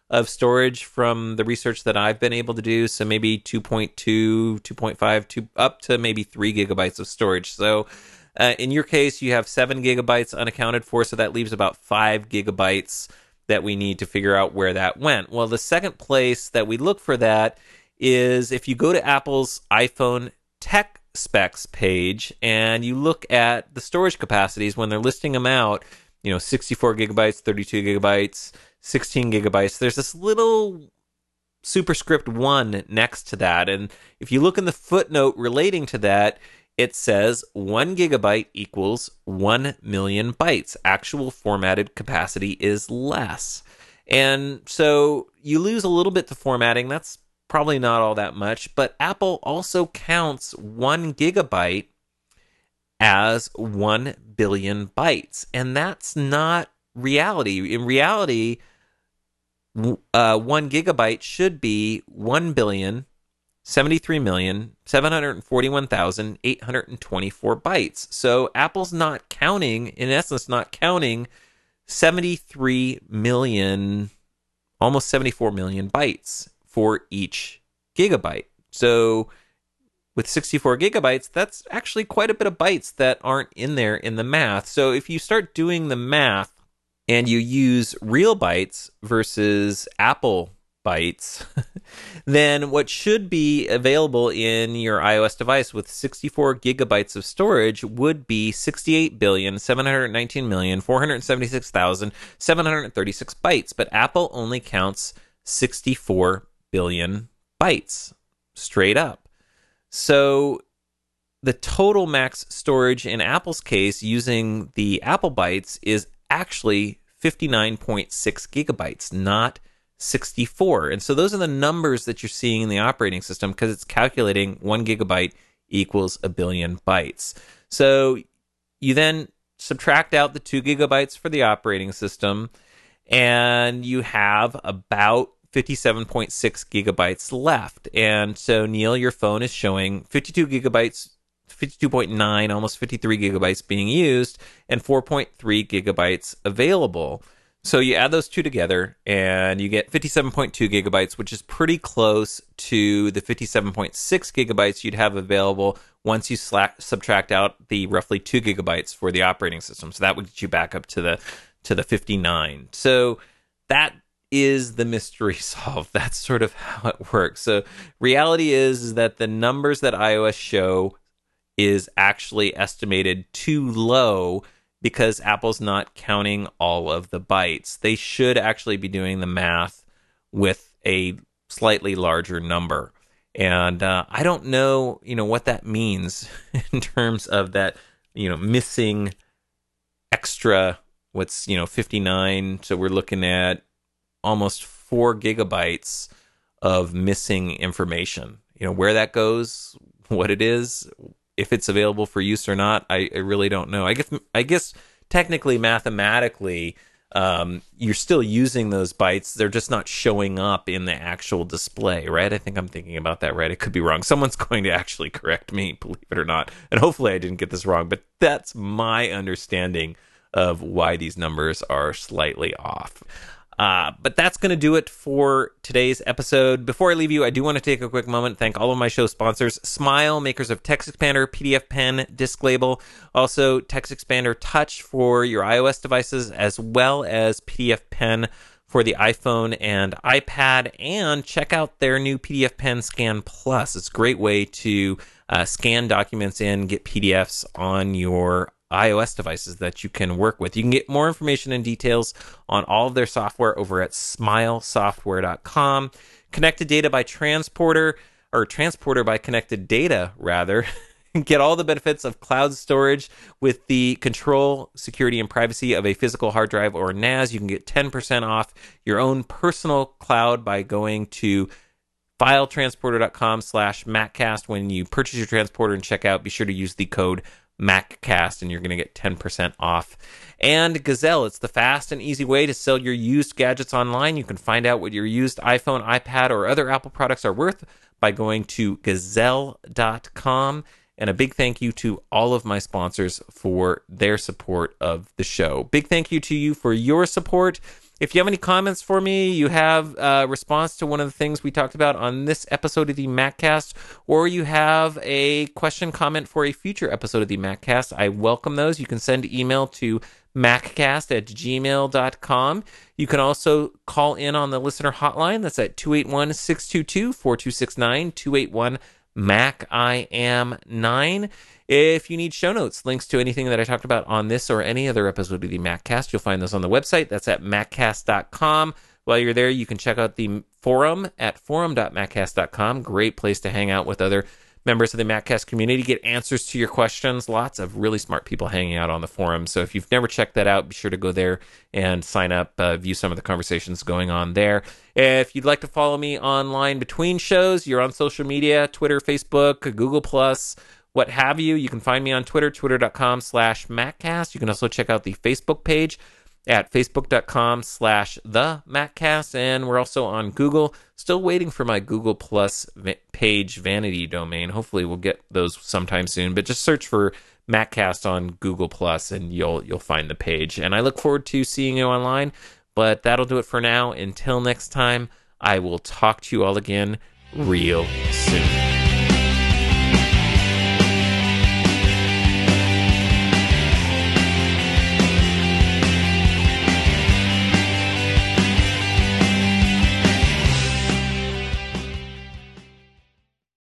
of storage from the research that I've been able to do. So maybe two point two, two point five, two, up to maybe three gigabytes of storage. So uh, in your case, you have seven gigabytes unaccounted for. So that leaves about five gigabytes that we need to figure out where that went. Well, the second place that we look for that is if you go to Apple's iPhone tech specs page and you look at the storage capacities when they're listing them out, you know, sixty-four gigabytes, thirty-two gigabytes, sixteen gigabytes. There's this little superscript one next to that. And if you look in the footnote relating to that, it says one gigabyte equals one million bytes. Actual formatted capacity is less. And so you lose a little bit to formatting. That's probably not all that much. But Apple also counts one gigabyte as one billion bytes. And that's not reality. In reality, uh, one gigabyte should be one billion, seventy-three million, seven hundred forty-one thousand, eight hundred twenty-four bytes. So Apple's not counting, in essence, not counting seventy-three million, almost seventy-four million bytes for each gigabyte. So with sixty-four gigabytes, that's actually quite a bit of bytes that aren't in there in the math. So if you start doing the math and you use real bytes versus Apple bytes, then what should be available in your iOS device with sixty-four gigabytes of storage would be sixty-eight billion, seven hundred nineteen million, four hundred seventy-six thousand, seven hundred thirty-six bytes. But Apple only counts sixty-four billion bytes straight up. So the total max storage in Apple's case using the Apple bytes is actually fifty-nine point six gigabytes, not sixty-four. And so those are the numbers that you're seeing in the operating system because it's calculating one gigabyte equals a billion bytes. So you then subtract out the two gigabytes for the operating system and you have about fifty-seven point six gigabytes left. And so, Neil, your phone is showing fifty-two gigabytes, fifty-two point nine, almost fifty-three gigabytes being used, and four point three gigabytes available. So you add those two together, and you get fifty-seven point two gigabytes, which is pretty close to the fifty-seven point six gigabytes you'd have available once you slack, subtract out the roughly two gigabytes for the operating system. So that would get you back up to the to the fifty-nine. So that is the mystery solved. That's sort of how it works. So reality is, is that the numbers that iOS show is actually estimated too low because Apple's not counting all of the bytes. They should actually be doing the math with a slightly larger number. And uh, I don't know, you know, what that means in terms of that, you know, missing extra, what's, you know, fifty-nine. So we're looking at almost four gigabytes of missing information. You know, where that goes, what it is, if it's available for use or not, I, I really don't know. I guess, I guess technically, mathematically, um, you're still using those bytes. They're just not showing up in the actual display, right? I think I'm thinking about that right. It could be wrong. Someone's going to actually correct me, believe it or not. And hopefully I didn't get this wrong, but that's my understanding of why these numbers are slightly off. Uh, but that's going to do it for today's episode. Before I leave you, I do want to take a quick moment to thank all of my show sponsors: Smile, makers of TextExpander, P D F Pen, Disc Label, also TextExpander Touch for your iOS devices, as well as P D F Pen for the iPhone and iPad. And check out their new P D F Pen Scan Plus. It's a great way to uh, scan documents in, get P D Fs on your iOS devices that you can work with. You can get more information and details on all of their software over at smile software dot com. Connected Data by Transporter, or Transporter by Connected Data, rather. Get all the benefits of cloud storage with the control, security, and privacy of a physical hard drive or N A S. You can get ten percent off your own personal cloud by going to filetransporter dot com slash MacCast. When you purchase your transporter and check out, be sure to use the code MacCast, and you're going to get ten percent off. And Gazelle, it's the fast and easy way to sell your used gadgets online. You can find out what your used iPhone, iPad, or other Apple products are worth by going to gazelle dot com. And a big thank you to all of my sponsors for their support of the show. Big thank you to you for your support. If you have any comments for me, you have a response to one of the things we talked about on this episode of the MacCast, or you have a question, comment for a future episode of the MacCast, I welcome those. You can send email to maccast at gmail dot com. You can also call in on the listener hotline. That's at two eight one, six two two, four two six nine, two eight one, Mac I am nine. If you need show notes, links to anything that I talked about on this or any other episode of the MacCast, you'll find those on the website. That's at maccast dot com. While you're there, you can check out the forum at forum dot maccast dot com. Great place to hang out with other members of the MacCast community, get answers to your questions. Lots of really smart people hanging out on the forum. So if you've never checked that out, be sure to go there and sign up, uh, view some of the conversations going on there. If you'd like to follow me online between shows, you're on social media, Twitter, Facebook, Google Plus, what have you. You can find me on Twitter, twitter dot com slash MacCast. You can also check out the Facebook page at facebook dot com slash the MacCast. And we're also on Google. Still waiting for my Google Plus va- page vanity domain. Hopefully we'll get those sometime soon. But just search for MacCast on Google Plus and you'll you'll find the page. And I look forward to seeing you online. But that'll do it for now. Until next time, I will talk to you all again real soon.